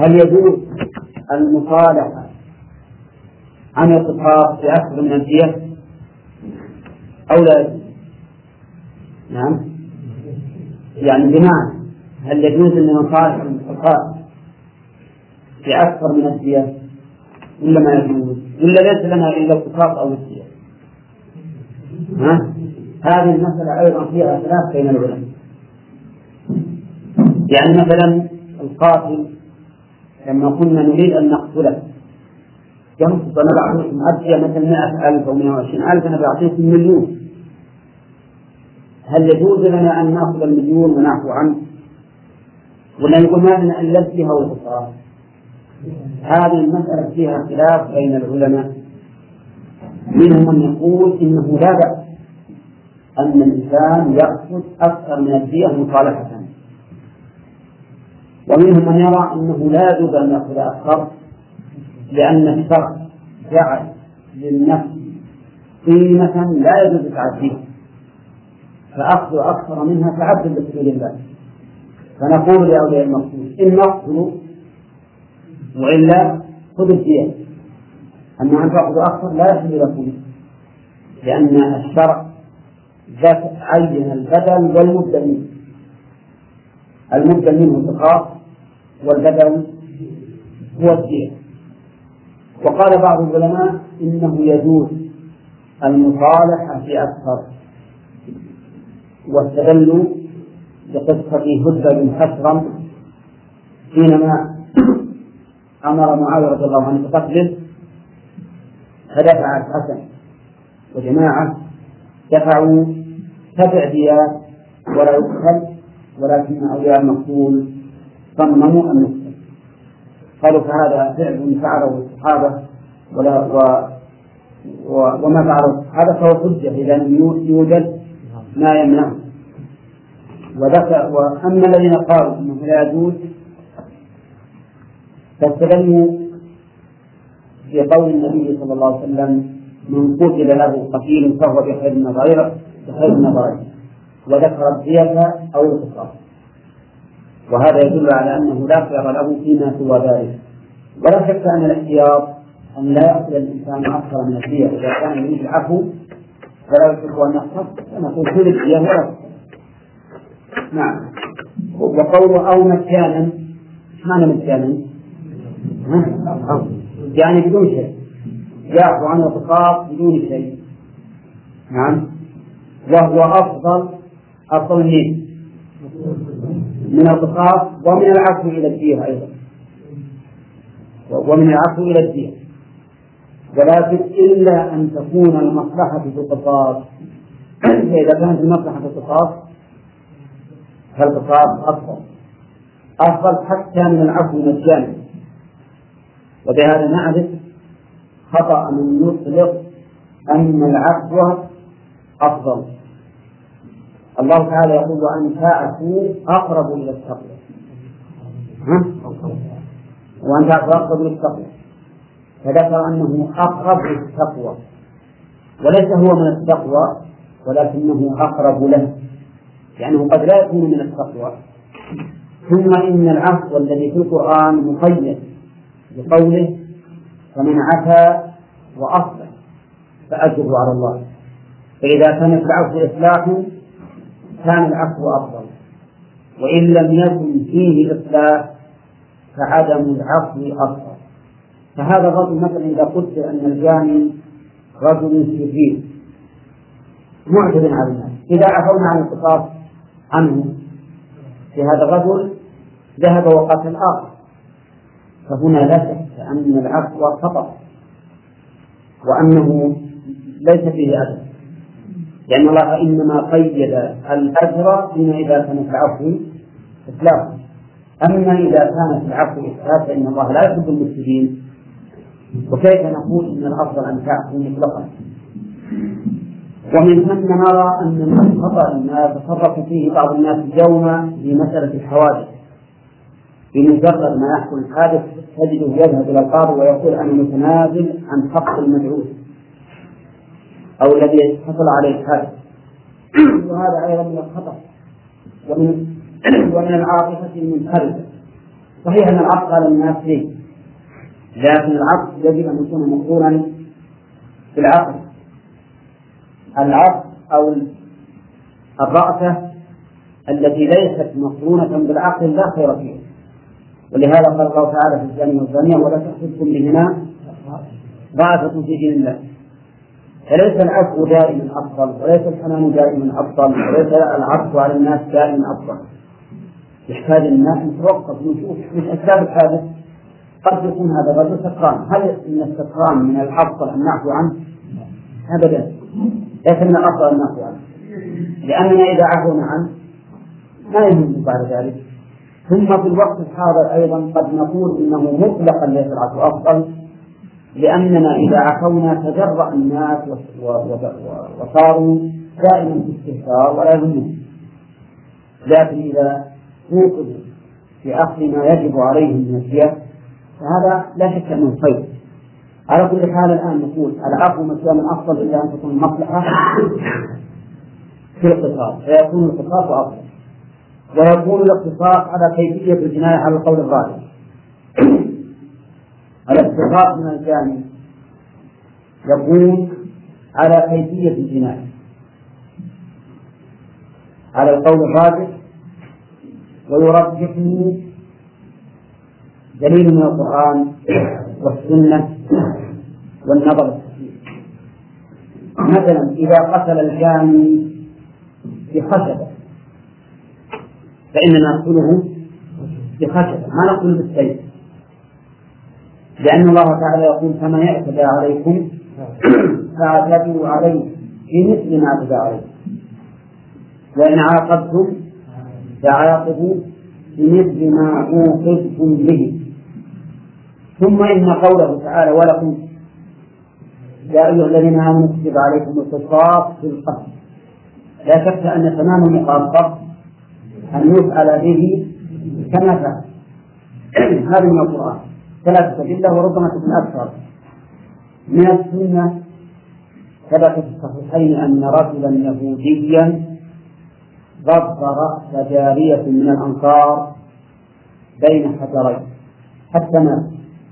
هل يجوز المصالحة عن القصاص في أكثر من الدية أو لا يجوز؟ نعم، يعني بمعنى هل يجوز أن نصالح القصاص في أكثر من الدية ولا ما يجوز، ولا ليس لنا إلا القصاص أو الدية؟ هذه المسألة أيضا فيها خلاف بين العلماء. يعني مثلا القاتل لما كنا نريد أن نقتله ينقص نبعثكم أدية مثل 100,000 أو 120,000 نبعثكم مليون، هل يجوز لنا أن نأخذ المليون ونعفو عنه، ولا نقول ما لنا إلا الدية والقصاص؟ هذه المسألة فيها خلاف بين العلماء. منهم من يقول إنه لا بأس أن الإنسان يأخذ أكثر من الدية مصالحة، ومنهم من يرى أنه لا يجوز أن يأخذ أكثر، لأن الشرع جعل للنفس قيمة لا يجوز تعديها، فأخذ أكثر منها تعبد بسبيل الله. فنقول لأولياء المقصود إن نقتلوا وإلا خذ الدية، أما أن تأخذ أكثر لا يحل لكم، لأن الشرع عين البدل والمبدل منه، المبدل منه القصاص والبدل هو الدية. وقال بعض العلماء إنه يجوز المصالحة في أكثر، واستدلوا بقصة هدبة بن حشرم حينما أمر معاوية رضي الله عنه بقتله، فدفع الحسن وجماعة دفعوا 7 ديات ولا يقتل، ولكن أولياء المقتول صمموا أن يقتل. قالوا فهذا فعل فعله الصحابة وما فعله الصحابة فهو حجة إذا يوجد ما يمنعه. وأما الذين قالوا أنه لا يجوز فاستدلوا بقول النبي صلى الله عليه وسلم من قتل له قتيل فهو بخير النظرين، وذكر الدية أو القصاص، وهذا يدل على أنه لا خير له فيما سوى ذلك. ولا شك أن الاحتياط أن لا يأخذ الإنسان أكثر من الدية إذا كان يريد العفو فلا يصح أن يحصل، فنقول كل الدية ولا. نعم. وقوله أو مكانا، ايش معنى مكانا؟ يعني بدون شيء، يعفو عن القصاص بدون شيء. نعم. وهو أفضل من القصاص ومن العفو إلى الدية أيضا، ومن العفو إلى الدية، ولكن إلا أن تكون المصلحة في القصاص. فإذا كانت المصلحة في القصاص فالقصاص أفضل حتى من العفو مجانا. وبهذا نعرف خطأ من يطلق أن العفو أفضل. الله تعالى يقول وأن تعفوا أقرب إلى التقوى، وأن تعفوا أقرب إلى التقوى، فذكر أنه أقرب للتقوى، وليس هو من التقوى ولكنه أقرب له، لأنه قد لا يكون من التقوى. ثم إن العفو الذي في القرآن مقيد بقوله فمن عفا وأصلح فأجره على الله، فإذا كان العفو إصلاح كان العفو أفضل، وإن لم يكن فيه إصلاح فعدم العفو أفضل. فهذا الرجل مثلا إذا قلت أن الجاني رجل شرير معجب على الناس، إذا عفونا عن القصاص عنه في هذا الرجل ذهب وقتل آخر، فهنا لا شك أن العفو خطأ وأنه ليس فيه أجر، لأن الله إنما قيد الأجر فيما إذا كان العفو إسلام. أما إذا كانت العفو إسلام فإن الله لا يحب المفسدين، وكيف نقول إن الأفضل أن تعفو مطلقا؟ ومن ثم نرى أن من الخطأ ما يتصرف فيه بعض الناس اليوم في مسألة الحوادث، بمجرد ما يحصل الحادث تجده يذهب إلى القاضي ويقول أنا متنازل عن حق المدعو أو الذي حصل عليه الحادث، وهذا أيضا من الخطأ ومن العاطفة المنحرفة صحيح أن العطف على الناس ليه، لكن العطف يجب أن يكون مقرونا بالعقل. العطف أو الرأفة التي ليست مقرونة بالعقل لا خير فيها. ولهذا قال الله تعالى في الزانية والزانية ولا تأخذكم بهما رأفة في دين الله. فليس العفو دائما أفضل، وليس الحنان دائما أفضل، وليس العطف على الناس دائما أفضل. يحتاج الناس نتوقف ونشوف من أسباب الحادث. قد يكون هذا الرجل سكران، هل من السكران من الأفضل أن نعفو عنه؟ أبدا، ليس من الأفضل أن نعفو عنه، لأننا إذا عفونا عنه ما يهم بعد ذلك. ثم في الوقت الحاضر أيضا قد نقول إنه مطلقا ليس العفو أفضل، لأننا إذا عفونا تجرأ الناس وصاروا دائما في استهتار ولا يهمهم. لكن إذا وقفوا في أخذ ما يجب عليهم من الشيء فهذا لا شك أنه خير. على كل حال الآن نقول العفو مكان أفضل إلا أن تكون المصلحة في القصاص، فيكون القصاص أفضل، ويكون الاقتصاص على كيفية الجناية على القول الراجح. الاقتصاص من الجاني يكون على كيفية الجناية على القول الراجح، ويرجحه دليل من القرآن والسنة والنظر الصحيح. مثلا إذا قتل الجاني بخشبة فإننا نقتله بخشبة، ما نقتل بالسيف، لأن الله تعالى يقول فمن اعتدى عليكم فاعتدوا عليه بمثل ما اعتدى عليكم، وإن عاقبتم فعاقبوا بمثل ما عوقبتم به. ثم إن قوله تعالى ولكم يا أيها الذين آمنوا كتب عليكم القصاص في القتل، لا شك أن تمام القصاص أن يفعل به كما فعل. هذا من القرآن ثلاثة أدلة وربما تكون أكثر. من السنة ثبت في الصحيحين أن رجلا يهوديا ضرب رأس جارية من الأنصار بين حجرين حتى مات،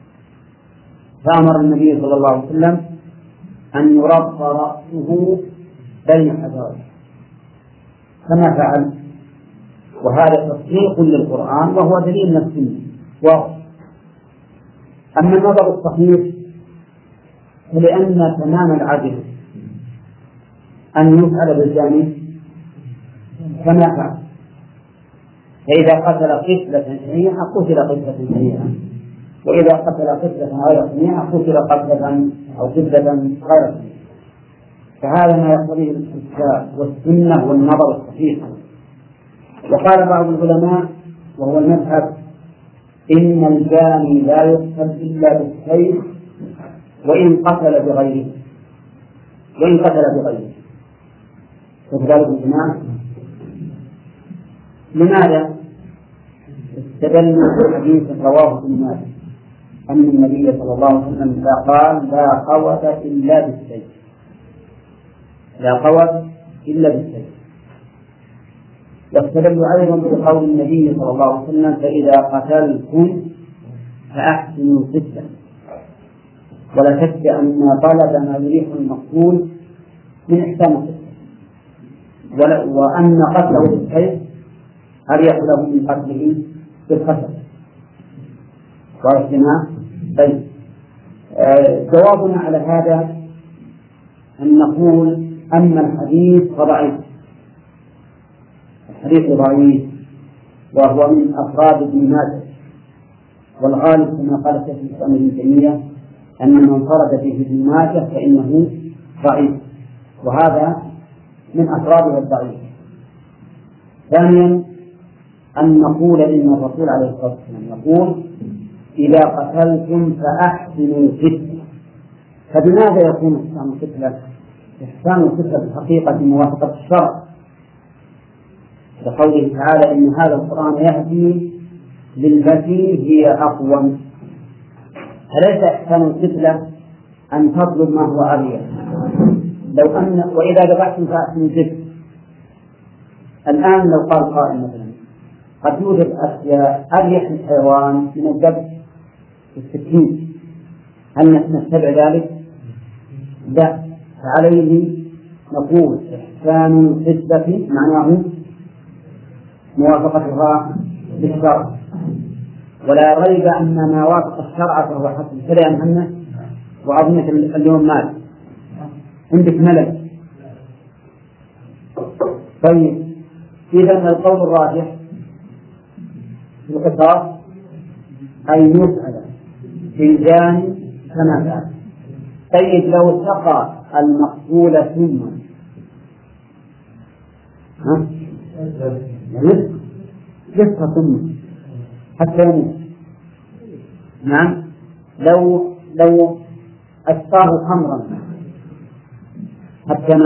فأمر النبي صلى الله عليه وسلم أن يرد رأسه بين حجرين كما فعل، وهذا تصديق للقرآن وهو دليل نفسي واضح. أما النظر الصحيح فلأن تمام العدل أن يفعل بالجاني كما فعل، فإذا قتل قتلة شنيعة قتل قتلة شنيعة، وإذا قتل قتلة غير شنيعة قتل قتلة أو قتلة غير شنيعة. فهذا ما يقتضيه الكتاب والسنة والنظر الصحيح. وقال بعض العلماء وهو المذهب إن الجاني لا يقتل إلا بالسيف وإن قتل بغيره، فذلك الجماعة لماذا؟ استدلوا بحديث رواه ابن ماجه أن النبي صلى الله عليه وسلم قال لا قوت إلا بالسيف، لا قوت إلا بالسيف. واستدلوا أيضا بقول النبي صلى الله عليه وسلم فإذا قتلتم فأحسنوا القتلة، ولا شك أن طلب ما يريح المقتول من إحسان القتلة، وأن قتله بالسيف أريح له من قتله بالخشب. واجتماع طيب. جوابنا على هذا أن نقول أما الحديث فضعيف، الحديث ضعيف وهو من أفراد ابن ماجه، والغالب كما قال شيخ الإسلام ابن تيمية أن من انفرد فيه ابن ماجه فإنه ضعيف، وهذا من أفراده الضعيف. ثانيا أن نقول إن الرسول عليه الصلاة والسلام يقول إذا قتلتم فأحسنوا القتلة، فبماذا يكون إحسان القتلة؟ إحسان القتلة بالحقيقة موافقة الشرع، لقوله تعالى إن هذا القرآن يهدي للتي هي أقوم. فليس إحسان القتلة أن تطلب ما هو أريح، لو أن وإذا ذبحتم فأحسنوا الذبح. الآن لو قال قائل مثلا قد يوجد أشياء أريح للحيوان من الذبح بالسكين، هل نتبع ذلك؟ لا، فعليه نقول إحسان الحسبة معناه موافقتها للشرع، ولا ريب أن ما وافق الشرع فهو حسن. كذا يا محمد، وعظمة اليوم مال عندك ملل. طيب، إذن القول الراجح في القصاص أن يفعل في الجاني كما فعل. طيب، لو سقى المقتول ثم يسقى ثم حتى يموت. نعم، لو أسقاه خمرا حتى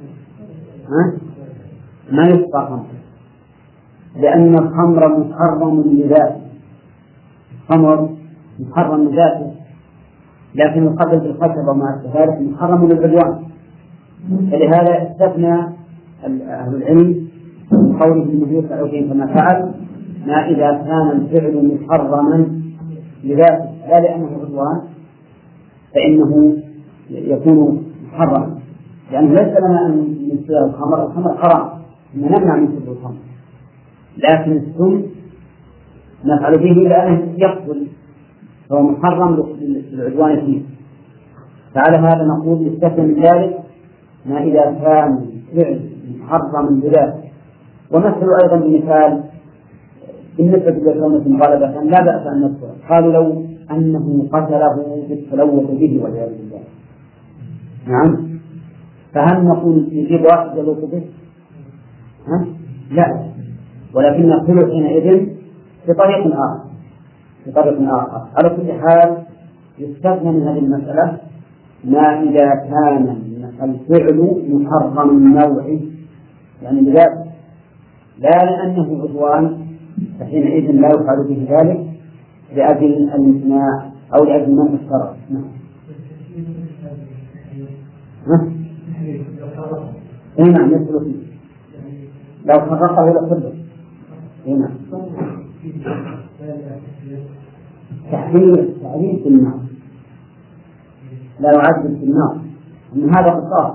ما يسقى خمرا، لأن الخمر محرم لذاته، الخمر محرم لذاته، لكن القتل بالقتل وما ذلك محرم للعدوان. فلهذا استثنى أهل العلم من قوله النبي صلى الله عليه وسلم كما فعل ما إذا كان الفعل محرما لذاته لا لأنه عدوان فإنه يكون محرما، لأنه ليس لنا أن نسير الخمر، الخمر حرام نمنع من شرب الخمر، لكن السم نفعل به لأنه يقتل فهو محرم للعدوان فيه. فعلى هذا نقول يستثنى من ذلك ما إذا كان فعل محرما بذاته. ومثل أيضا بمثال بالنسبة للكونة مغالبة لا بأس أن نذكر، قالوا لو أنه قتله بالتلوث به والعياذ بالله، نعم، فهل نقول يجيب واحد يلوث به؟ لا، ولكن نقول حينئذ بطريق آخر. على كل حال يستثنى من هذه المسألة ما إذا كان الفعل محرم النوع، يعني بذلك لا لأنه عدوان فحينئذ لا يفعل به ذلك لأجل الامتناع أو لأجل منع الشرع. نعم، يدخل فيه لو فرقه لكله. نعم، تحرير في النار لا يعذب في النار، أن هذا قصاص،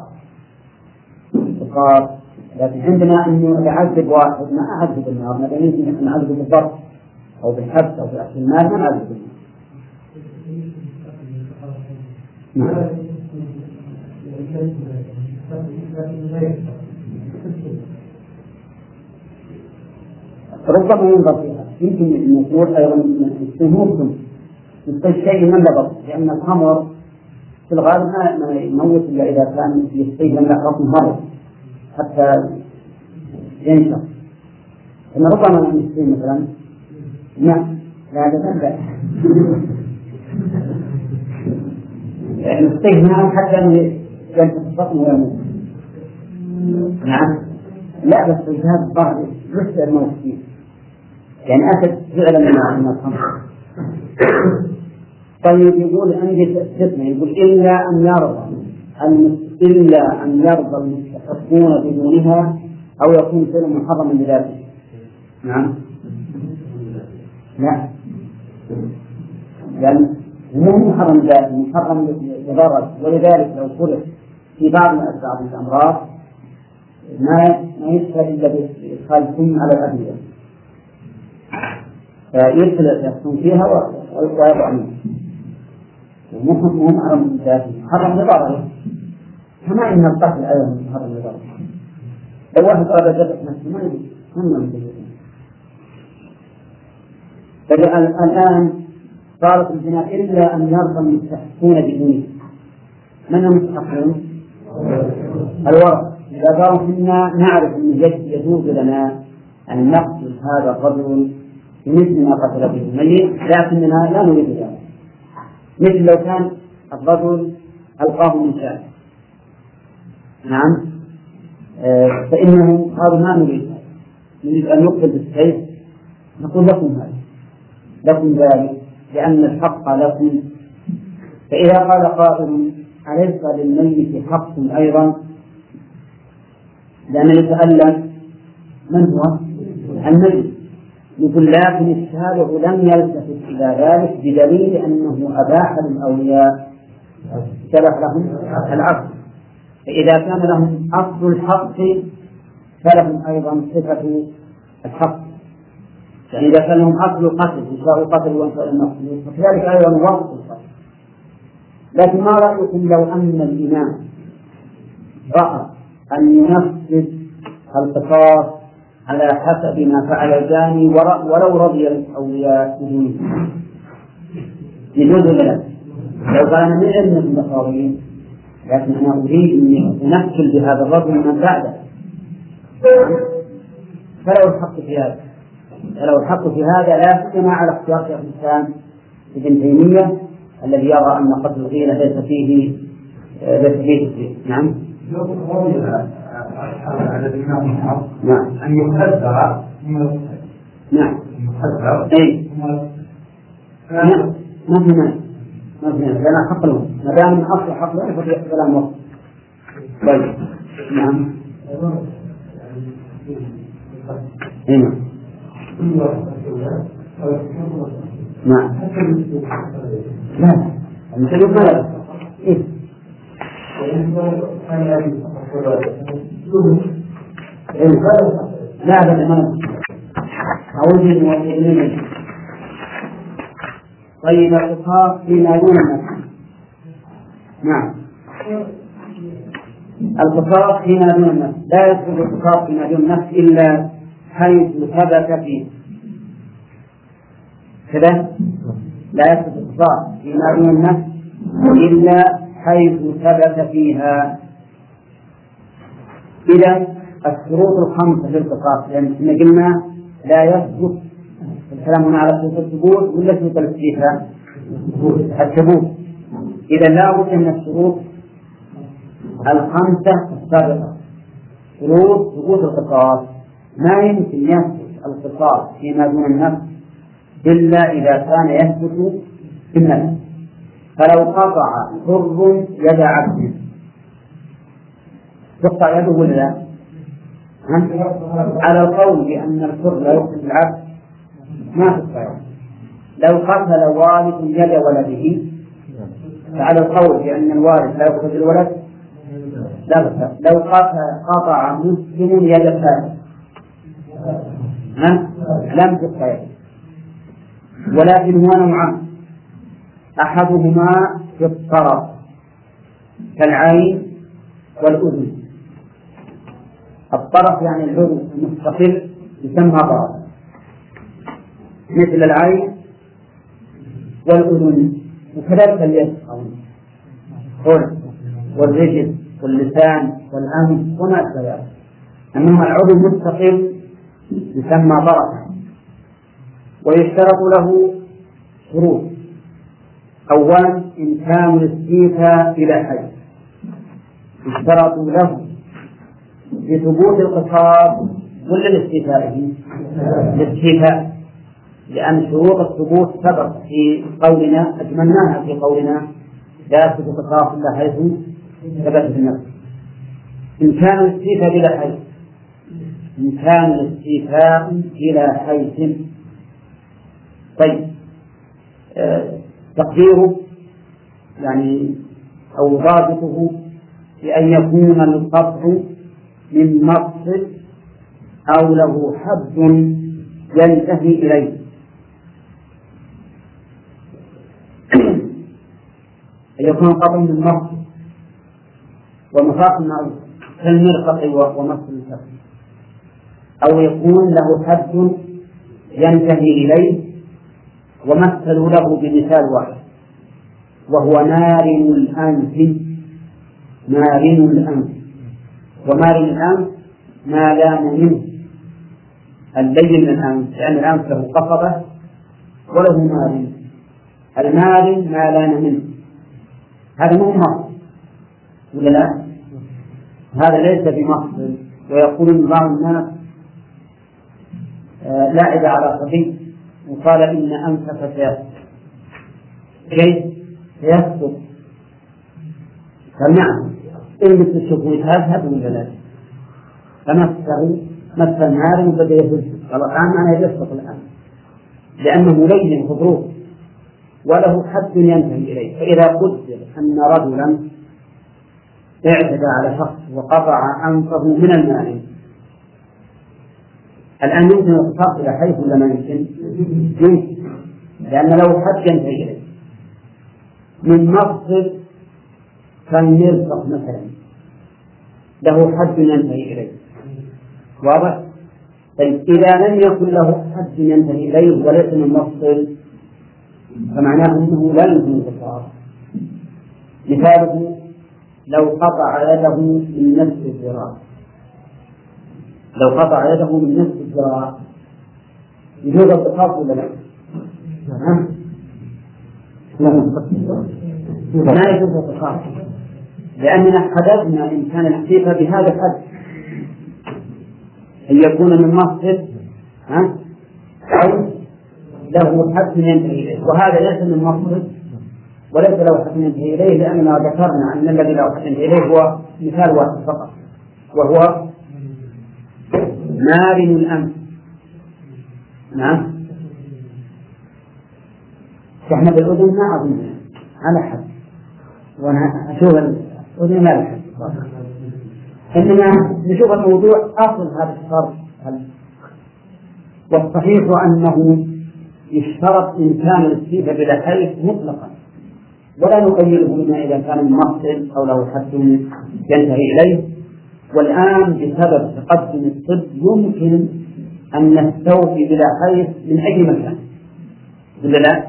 لكن عندنا أنه يعذب واحد ما أعذب النار، ما يمكن أن نعذب بالضرب أو بالحبس أو بأكل المال ما نعذب النار. ربما ينظر فيها، يمكن نقول أيضا السهوم الشيء من لبط، لأن الخمر في الغالب ما يموت إلا إذا كان يستيقظ له رقم مرض حتى ينشر. إن ربما يستيقظ مثلا لا تنبع يستيقظ معه حتى ينشر الرقم ويموت. نعم، لا بس هذا الظاهر يسأل الموت فيه، يعني أسد فعلا من الخمر. طيب، يقول عندي استثناء، يقول إلا أن يرضى المستحقون بدونها أو يكون شيء محرما بذاته. نعم، لا، لأن مو محرم بذاته، محرم لضرر، ولذلك لو فرق في بعض الأمراض ما يشهد إلا بإدخال سم على الأدوية فيدخل السم فيها ويضع منه، مو محرم بذاته، محرم لضرره، كما إن القتل أيضا محرم لضرره. لو واحد قال ذبح نفسه ما يجوز، الآن صارت الجناء إلا أن يرضى المستحقون بدونه. من المستحقون؟ الورثة. إذا قالوا إنا نعرف أن يجوز لنا أن نقتل هذا الرجل بمثل ما قتل به الميت، لكننا لا نريد ذلك. مثل لو كان الرجل ألقاه من شاة، نعم، فإنه قالوا ما نريد أن يقتل بالسيف، نقول لكم ذلك لأن الحق لكم. فإذا قال قائل أليس للميت حق أيضا، لأن يتألم من هو الميت، يقول لكن الشارع لم يلتفت إلى ذلك بدليل أنه أباح للأولياء سلف لهم العقد، فإذا كان لهم أصل الحق فلهم أيضا صفة الحق، يعني إذا كان لهم أصل القتل إنشاء القتل وإنشاء المقتول فكذلك أيضا وقت القتل. لكن ما رأيكم لو أن الإمام رأى أن ينفذ القصاص على حسب ما فعل الزاني ولو رضي الأولياء بدونه؟ يجوز له لو كان من علم المقاومين، لكن أنا أريد أن أنكل بهذا الرجل من بعده، فلو الحق في هذا لا سيما على اختيار شيخ الإسلام ابن تيمية الذي يرى أن قتل الغيلة ليس فيه تفريط. نعم. على الإمام الحق نعم. أن يقدر. نعم. يقدر. أي. ما في لأن حق له ما دام من أصل حق له فالكلام وقت. طيب. نعم. هنا. نعم. لا. المسلم ما لا. إيه. لا بل ما أوجد وإذن. طيب القصاص فيما دون النفس. نعم. القصاص فيما دون النفس لا يثبت القصاص فيما دون النفس إلا حيث ثبت فيه كذا، لا يثبت القصاص فيما دون النفس إلا حيث ثبت فيها. إذا الشروط الخمسة للقصاص، لأن قلنا لا يثبت الكلام هنا على شروط الثبوت ولا شروط الاستيفاء؟ الثبوت. إذا لا بد من الشروط الخمسة السابقة، شروط ثبوت القصاص. ما يمكن يثبت القصاص فيما دون النفس إلا إذا كان يثبت في النفس. فلو قطع حر يد عبد تقطع يده ولا لا؟ على القول بأن الحر لا يقتل العبد ما تقطع يده. لو قتل والد يد ولده فعلى القول بأن الوالد لا يقتل الولد لا بأس. لو قطع مسلم يد فاسد لم تقطع يده. ولكن هو نوعان، أحدهما في الطرف كالعين والأذن. الطرف يعني العضو المستقل يسمى طرف، مثل العين والأذن، وكذلك اليد والرجل واللسان والأنف وما أشبه ذلك. أما العضو المستقل يسمى طرفا، ويشترط له شروط. أولا إمكان الاستيفاء إلى حد، يشترط له لثبوت القصاص ولا الاستيفاء، لأن شروط الثبوت سبق في قولنا أجملناها في قولنا لا يثبت القصاص إلا حيث ثبت في النفس. إمكان الاستيفاء إلى حيث، إمكان الاستيفاء إلى حيث. طيب تقديره يعني أو ضابطه بأن يكون القطع من مقصد أو له حد ينتهي إليه. أن يكون القطع من مقصد ومفاق معروف كالمرفق ومصر الكف، أو يكون له حد ينتهي إليه. ومثلوا له بمثال واحد وهو مارن الأنف. مارن الأنف، ومارن الأنف ما لان منه، اللين من الأنف، لأن الأنف له قصبة وله مارن. المارن ما لان منه، هذا مو مصر ولا لا؟ هذا ليس بمصر. ويقول بعض الناس لاعب على صبي وقال إن أنفك سيسقط. كيف سيسقط؟ فنعم إن بتشوفوا هذا ولا لا؟ فمسه مس النار وبدأ يهز، قال الآن أنا يسقط الآن. لأنه لين خضروه وله حد ينتهي إليه. فإذا قدر أن رجلا اعتدى على شخص وقطع أنفه من الماء، الآن يمكن القصاص إلى حيث ولا ما يمكن؟ يمكن، لأن له حد ينتهي إليه. من مقصد كالمرفق مثلا له حد ينتهي إليه، واضح؟ طيب إذا لم يكن له حد ينتهي إليه وليس من مقصد فمعناه أنه لا يمكن القصاص. مثاله لو قطع يده من نفس الذراع، لو قطع يده من نفس الذراع يجوز القصاص ولا لا؟ لا يجوز القصاص، لأننا حددنا إمكان الحقيقة بهذا الحد أن يكون من مقصد أو له حد ينتهي إليه، وهذا ليس من مقصد وليس له حد ينتهي إليه، لأننا ذكرنا أن الذي له حد ينتهي إليه هو مثال واحد فقط، وهو مارن الأنف. نعم، احنا بالأذن ما أظن على حد، وأنا أشوف الأذن ما لها حد، إنما نشوف الموضوع أصل هذا الشرط. والصحيح أنه يشترط إمكان الاستيفاء بلا حيث مطلقا، ولا نقيده بما إذا كان مقصد أو له حد ينتهي إليه. والآن بسبب تقدم الطب يمكن أن نستوفي بلا حيث من أي مكان، ولا لا؟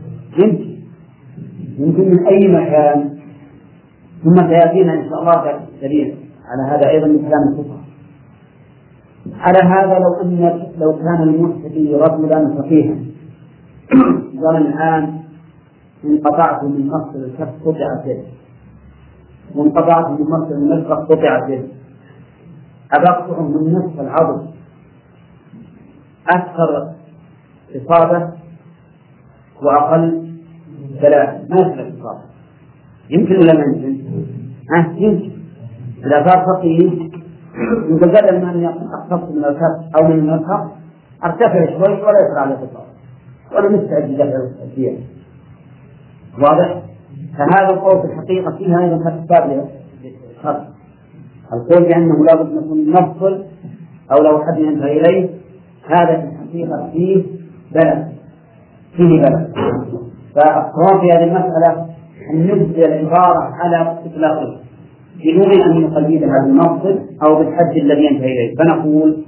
يمكن من أي مكان. ثم سيأتينا إن شاء الله دليل على هذا أيضا من كلام الفقهاء. على هذا لو كان المحتدي رجلا فقيها قال الآن انقطعت من مقصد الكف قطعت يده، وانقطعت من مقصد المرفق قطعت يده، أبقطعه من نصف العضل أكثر إصابة وأقل سلامة، ما يصير إصابة. يمكن ولا ما يمكن؟ يمكن. إذا صار فقيه يقول بدل ما أقتص من الكف أو من المرفق أرتفع شوي ولا يصير عليه إصابة، وأنا مستعد لدفع التأثير. واضح؟ فهذا القول في الحقيقة فيها أيضا أسباب للشرط. القول بأنه لا بد من نفصل أو لو حد ينتهي إليه، هذا في الحقيقة فيه بلد، فيه بلد. فالصواب في هذه المسألة أن نبدأ العبارة على إطلاقها بدون أن نقيدها بالنفصل أو بالحد الذي ينتهي إليه. فنقول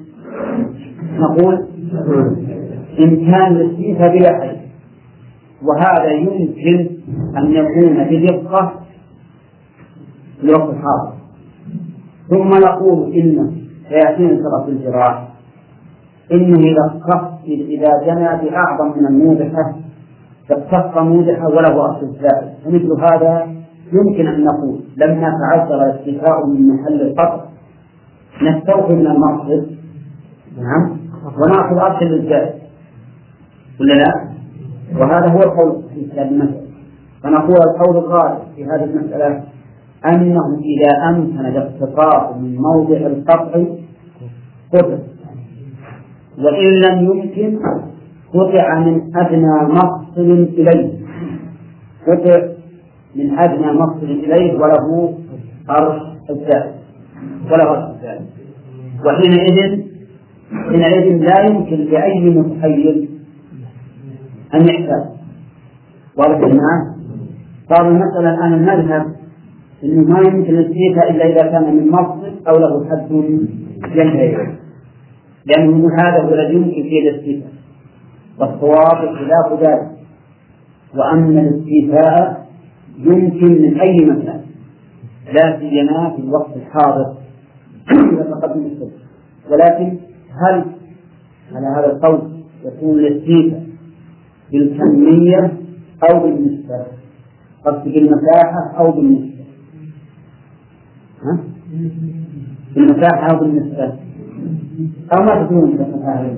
إمكان الاستيفاء بلا حد، وهذا يمكن أن يكون بدقة في الوقت الحاضر. ثم نقول إنه سيأتينا شرط الجراح إنه إذا جنى بأعظم من الموضحة فاتصف موضحة وله أصل زائد. ومثل هذا يمكن أن نقول لما تعذر الاستيفاء من محل القطع نستوفي من المقصد، نعم، ونأخذ أصل الزائد، ولا لا؟ وهذا هو القول في هذه المسألة. فنقول القول الغالب في هذه المسألة أنه إذا أمكن الاقتصار من موضع القطع قطع، وإن لم يمكن قطع من أدنى مفصل إليه، قطع من أدنى مفصل إليه وله أرش الزائد، وحينئذ لا يمكن لأي متحيل أن يحتاج. واضح الآن؟ صار المسألة الآن المذهب إنه ما يمكن الاستيفاء إلا إذا كان من مفصل أو له حد ينتهي، لأنه هذا هو الذي يمكن فيه الاستيفاء، والصواب خلاف ذلك. وأن الاستيفاء يمكن من أي مكان، لا سيما في الوقت الحاضر إذا تقدم السبب. ولكن هل على هذا القول يكون الاستيفاء بالكمية أو بالنسبة؟ قصد بالمساحة أو بالنسبة؟ بالمساحة أو بالنسبة؟ أو ما تكون بالمساحة؟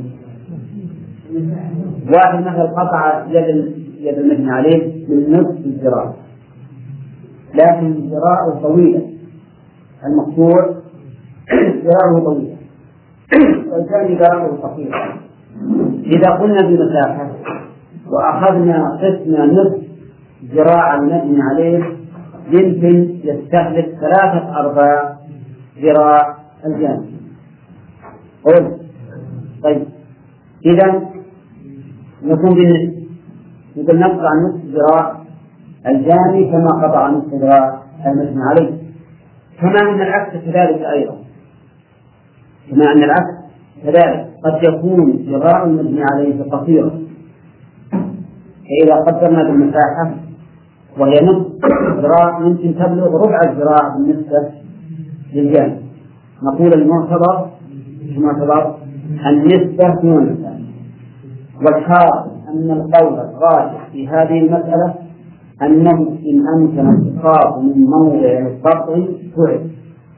واحد مثلا قطع يد المجني عليه من نصف الذراع، لكن ذراعه طويلة، المقطوع ذراعه طويلة، والثاني ذراعه قصيرة، إذا قلنا بمساحة وأخذنا قسم نصف ذراع المبني عليه يمكن يستهلك 3/4 ذراع الجانب. قل طيب إذا نكون بالنسبة يقول نقطع نصف ذراع الجاني كما قطع نصف ذراع المبني عليه، كما أن العكس كذلك أيضا، كما أن العكس كذلك قد يكون ذراع المبني عليه قصيرا، فإذا قدرنا بالمساحة وهي نصف ذراع يمكن تبلغ ربع الذراع بالنسبة للجانب، نقول المعتبر النسبة دون المساحة. والحاصل أن القول الراجح في هذه المسألة أنه إن أمكن الإسقاط من موضع القطع فعل،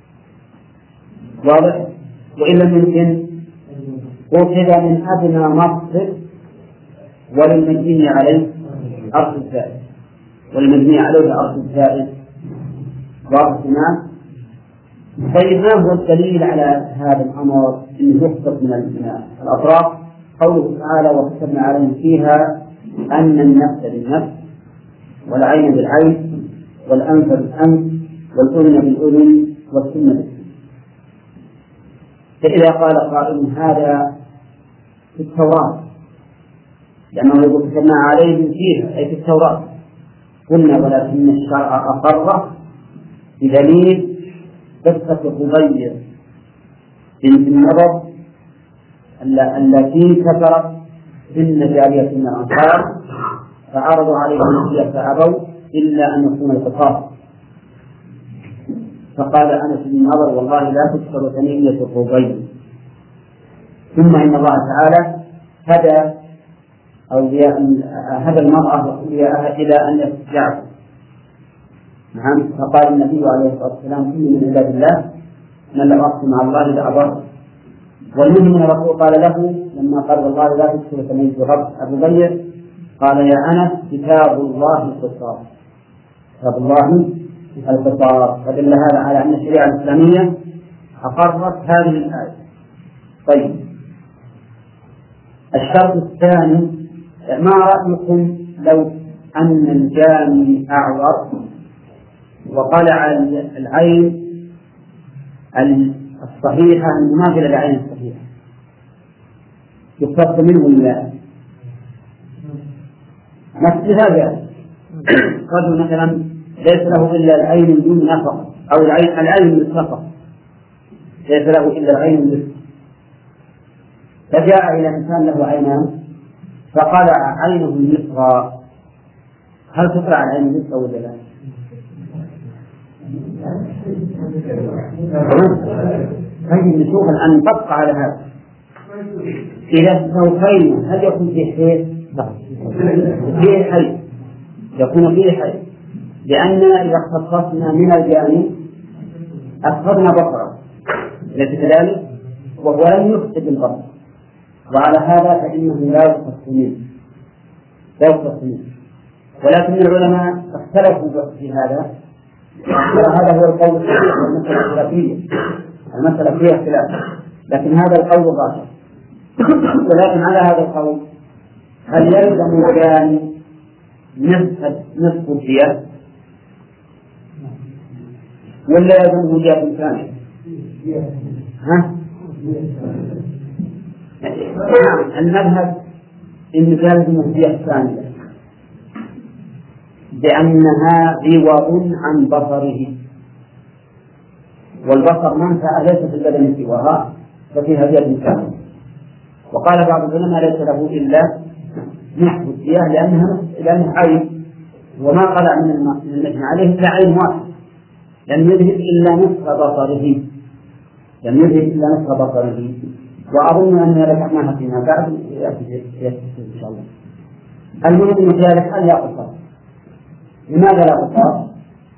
واضح؟ وإن لم يمكن أخذ من أدنى مقصد وللمبني عليه أرض الزائد، والمبني عليه أرض الزائد. واضح تمام؟ طيب ما هو الدليل على هذا الأمر أنه يخطط من الأطراف؟ قوله تعالى وكتبنا عليهم فيها أن النفس بالنفس والعين بالعين والأنف بالأنف والأذن بالأذن والسن بالسن. فإذا قال قائل هذا في التوراة، لأنه يقول كتبنا عليهم فيها أي في التوراة، قلنا ولكن الشرع أقره بدليل قصة خبير بنت النضر التي كفرت سن جارية من الأنصار فعرضوا عليها النبي فأبوا إلا أن يكون القصاص، فقال أنس بن النضر والله لا تكسر ثنية خبير. ثم إن الله تعالى هدى هدى المرأة وأولياءها إلى أن يستجابوا. نعم، فقال النبي عليه الصلاة والسلام كل من عباد الله من لم أقسم على الله لأبره. والمؤمن الرسول قال له لما قال والله لا تكسر ثنية خبير قال يا أنس كتاب الله القصاص، كتاب الله القصاص. فدل هذا على أن الشريعة الإسلامية أقرت هذه الآية. طيب الشرط الثاني، ما رأيكم لو أن الجاني أعور وقلع العين الصحيحة المماثلة للعين الصحيحة، يقتص منه ولا مثل هذا؟ رجل مثلا ليس له إلا العين اليمنى فقط أو العين اليسرى، ليس له إلا العين اليسرى، فجاء إلى إنسان له عينان فقلع عينه اليسرى، هل تقلع العين اليسرى ولا لا؟ طيب نشوف الآن نطبق على هذا. إذا استوفينا هل يكون فيه حيث؟ فيه حيث، يكون فيه حيث، لأننا إذا خصصنا من الجانب أخذنا بصره، أليس كذلك؟ وهو لم يفسد البصر، وعلى هذا فإنه لا يخص منه. ولكن العلماء اختلفوا في هذا، هذا هو القول الصحيح والمسألة الخلافية، المسألة فيها خلاف، لكن هذا القول ظاهر. ولكن على هذا القول هل يلزم الجاني نصف الدية ولا يلزمه دية كاملة؟ المذهب إن يلزمه دية كاملة لأنها عوض عن بصره، والبصر منفعة ليس في البدن سواها ففيها دية كاملة. وقال بعض العلماء ليس له إلا نصف الدية لأنها عين، وما قلع من المجنى عليه إلا عين واحد، لم يذهب إلا نصف بصره. وأظن أننا ذكرناها فيما بعد إن شاء الله. المهم من ذلك أن لا قصاص. لماذا لا قصاص؟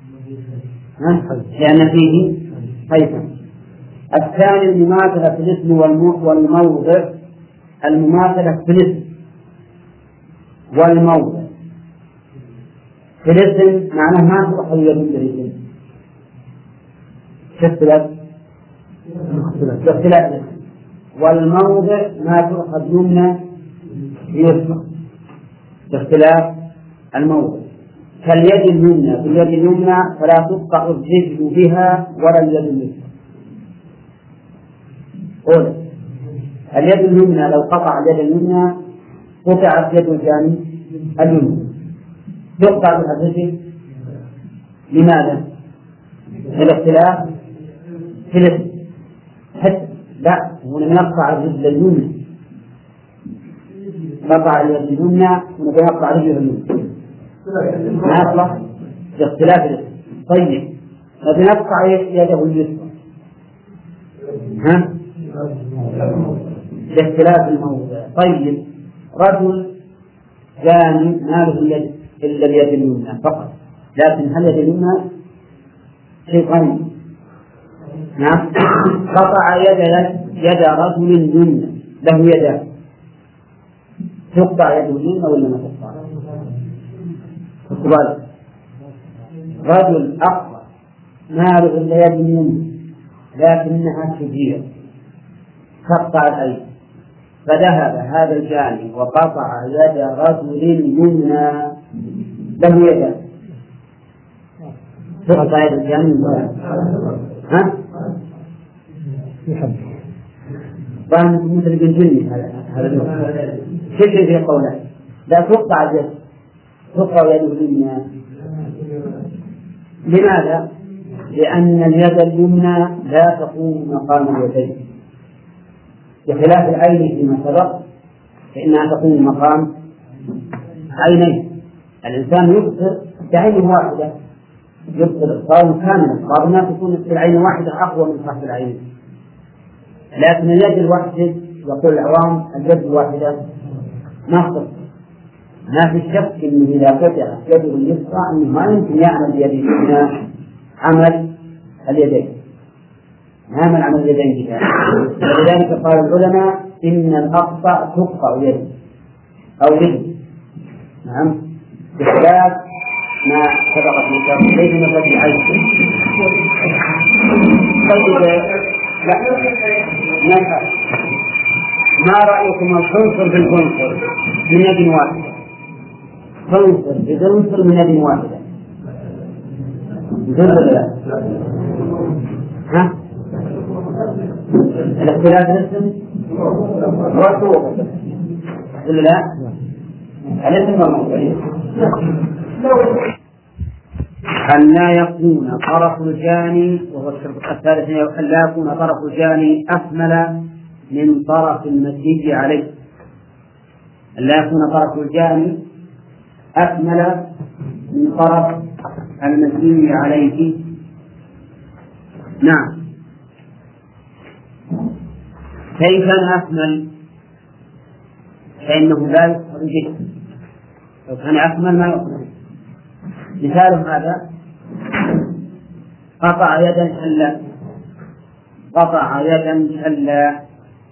لأن فيه حيثا. الثاني المماثلة في الاسم والموضع، المماثلة في الاسم والموضع. في الاسم معناه ما تروح يدل الاسم باختلاف الاسم، والموضع ما تؤخذ يمنى يسرى باختلاف الموضع. كاليد اليمنى باليد اليمنى فلا تقطع الرجل بها ولا اليد اليسرى. قول اليد اليمنى لو قطع اليد اليمنى قطعت يد الجاني اليمنى تقطع بها الرجل. لماذا؟ الاختلاف في الاسم. حتى لا هنا يقطع الرجل اليمنى قطع اليد اليمنى هنا يقطع رجل اليمنى ما يصلح باختلاف الاسم. طيب لكن يقطع يده اليسرى باختلاف الموضع. طيب رجل جاني ما له اليد إلا اليد اليمنى فقط، لكن هل يد اليمنى شيطان؟ نعم. قطع يد رجل يمنى له يدان تقطع يده اليمنى ولا ما تقطع؟ السؤال رجل أقوى ما له إلا يد اليمنى لكنها كبيرة تقطع الأيدي، فذهب هذا الجاني وقطع يد رجل يمنى له يدان تقطع يد الجاني ها؟ فهم مثل الجنجلي هذا الوقت شكل في قوله لا تقطع اليد تقطع يد اليمنى. لماذا؟ لأن اليد اليمنى لا تقوم مقام اليدين بخلاف العين فيما سبق فإنها تقوم مقام عينين. الإنسان يبصر بعين واحدة يبصر إبصارا كاملا، بعض الناس يكون في العين واحدة أقوى من صاحب العين، لكن اليد الواحدة يقول العوام اليد الواحدة ما في شك إنه إذا قطع يده اليسرى أنه ما يمكن يعمل بيده اليمنى عمل اليدين عمل اليدين كذا. ولذلك قال العلماء إن الأقطع تقطع يده أو يد. نعم بخلاف ما سبق في الكتاب ليس مثل العين. لا ما رأيكم الخنصر بالخنصر من يد واحدة؟ خنصر بخنصر من يد واحدة يجوز لا؟ ها؟ الاختلاف الاسم رسوخ ولا لا؟ الاسم والموضوع أن لا يكون طرف الجاني، وهو الشرط الثالث أن لا يكون طرف الجاني أكمل من طرف المسجد عليه. أن لا يكون طرف الجاني أكمل من طرف المسجد عليه. نعم. كيف كان أكمل؟ فإنه لا يخرج. لو كان أكمل ما يخرج. مثال هذا قطع يدا شلا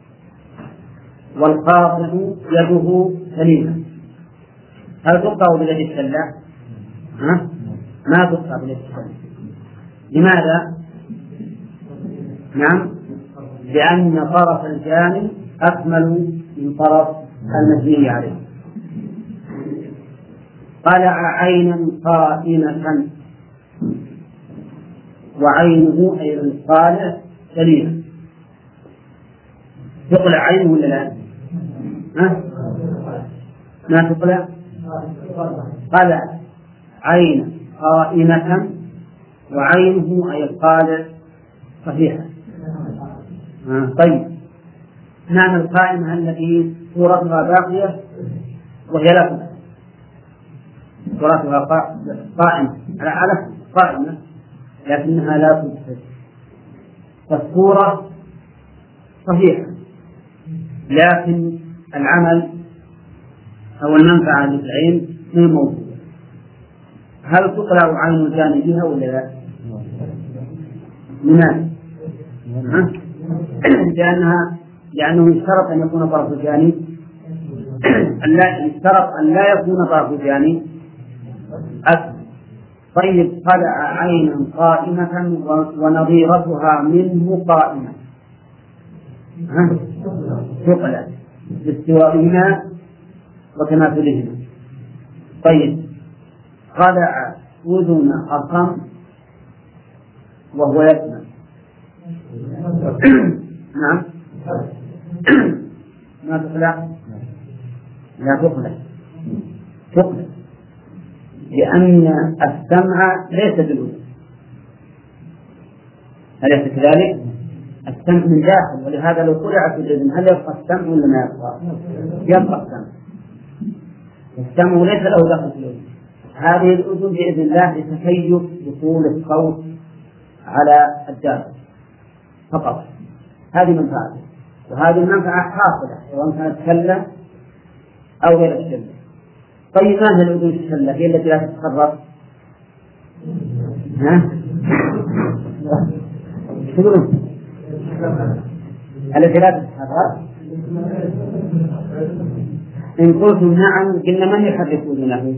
والقاطع يده سليمة، هل تقطع بيد الشلا؟ ما تقطع بيد الشلا. لماذا؟ نعم لأن طرف الجاني أكمل من طرف المجني عليه. قلع عينا قائمة وعينه أي القالع سليمة. تقلع عينه ولا لا؟ ما تقلع؟ قلع عين قائمة وعينه أي القالع صحيحة. طيب معنى القائمة التي صورتها باقية وهي لكم صورتها قائمة على قائمة لكنها لا تبصر، فالصورة صحيحة لكن العمل أو المنفعة للعين غير موجودة. هل تقلع عين الجاني بها ولا لا؟ لماذا؟ لأنه يشترط أن يكون طرف الجاني يشترط أن لا يكون طرف الجاني أكبر. طيب قلع عينا قائمة ونظيرتها منه قائمة، ثقلا باستوائهما وتماثلهما. طيب خلع أذن أصم وهو يسمع. نعم ما تخلع؟ لا تخلع، تخلع، لأن السمع ليس بالأذن، أليس كذلك؟ السمع من داخل، ولهذا لو خلعت الأذن هل يبقى السمع ولا ما يبقى؟ يبقى السمع. السمع ليس له دخل في الأذن. هذه الأذن بإذن الله لتكيف دخول الصوت على الدابة فقط، هذه منفعته، وهذه المنفعة حاصلة سواء كانت كلة أو غير الكلة. طيب ما هي الأذن الكلة؟ هي التي لا تتخرج. تقولون التي لا تتحرك. إن قلتم نعم قلنا من يحرك أذنه؟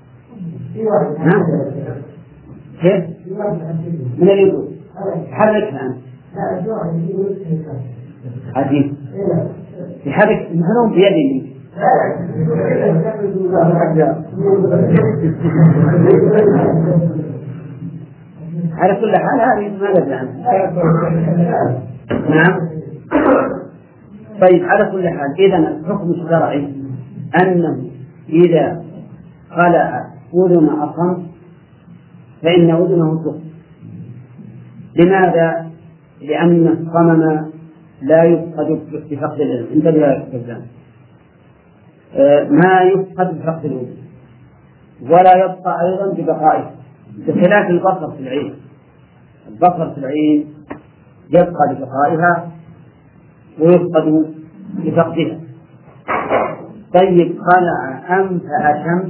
كيف؟ من اللي يقول؟ حركها أنت. عجيب. يحرك مثلهم بيده. على كل حال هذه ما ندري عنها. نعم. طيب على كل حال إذن الحكم الشرعي أنه إذا خلع أذن أصم فإن أذنه تخلع. لماذا؟ لأن الصمم لا يفقد بفقد الأذن. انتبه يا كذاب، ما يفقد بفقد الأذن ولا يبقى أيضا ببقائه، بخلاف البصر في العين. البصر في العين يبقى ببقائها ويفقد بفقدها. طيب خلع أنف أشم،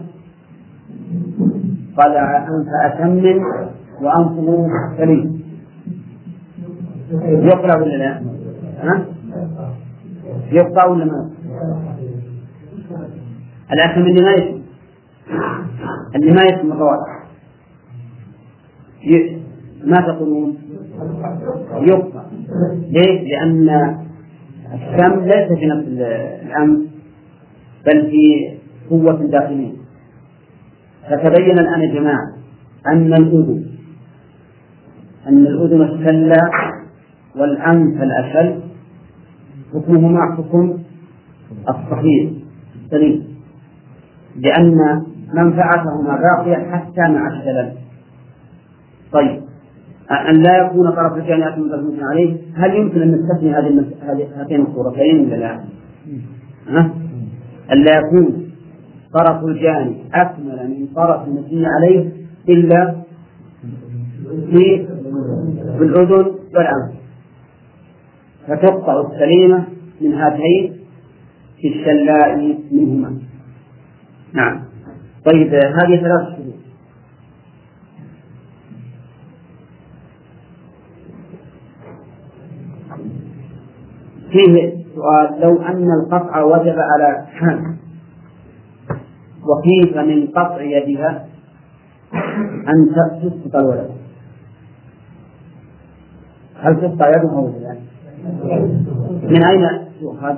خلع أنف أشم وأنفه سليم، يقرأ ولا لا؟ يقرأ ولا ما؟ الأشم اللي ما يسمى الرواتب ما تقولون؟ يقطع. ليش؟ لأن الشم ليس في نفس الأنف بل في قوة داخلية. فتبين الآن يا جماعة أن الأذن السلة والأنف الأشل حكمهما حكم الصحيح السليم، لأن منفعتهما باقية حتى مع الشلل. طيب أن لا يكون طرف الجانيات متفق عليه، هل يمكن أن نستثني هاتين الصورتين ولا لا؟ أن لا يكون طرف الجاني أكمل من طرف المثني عليه إلا في الأذن والأنف، فتقطع السليمة من هاتين في الشلاء منهما. نعم. طيب هذه 3 شروط. فيه سؤال: لو أن القطع وجب على حامل وكيف من قطع يدها أن تسقط الولد؟ هل تقطع يدها أو لا؟ من أين يؤخذ؟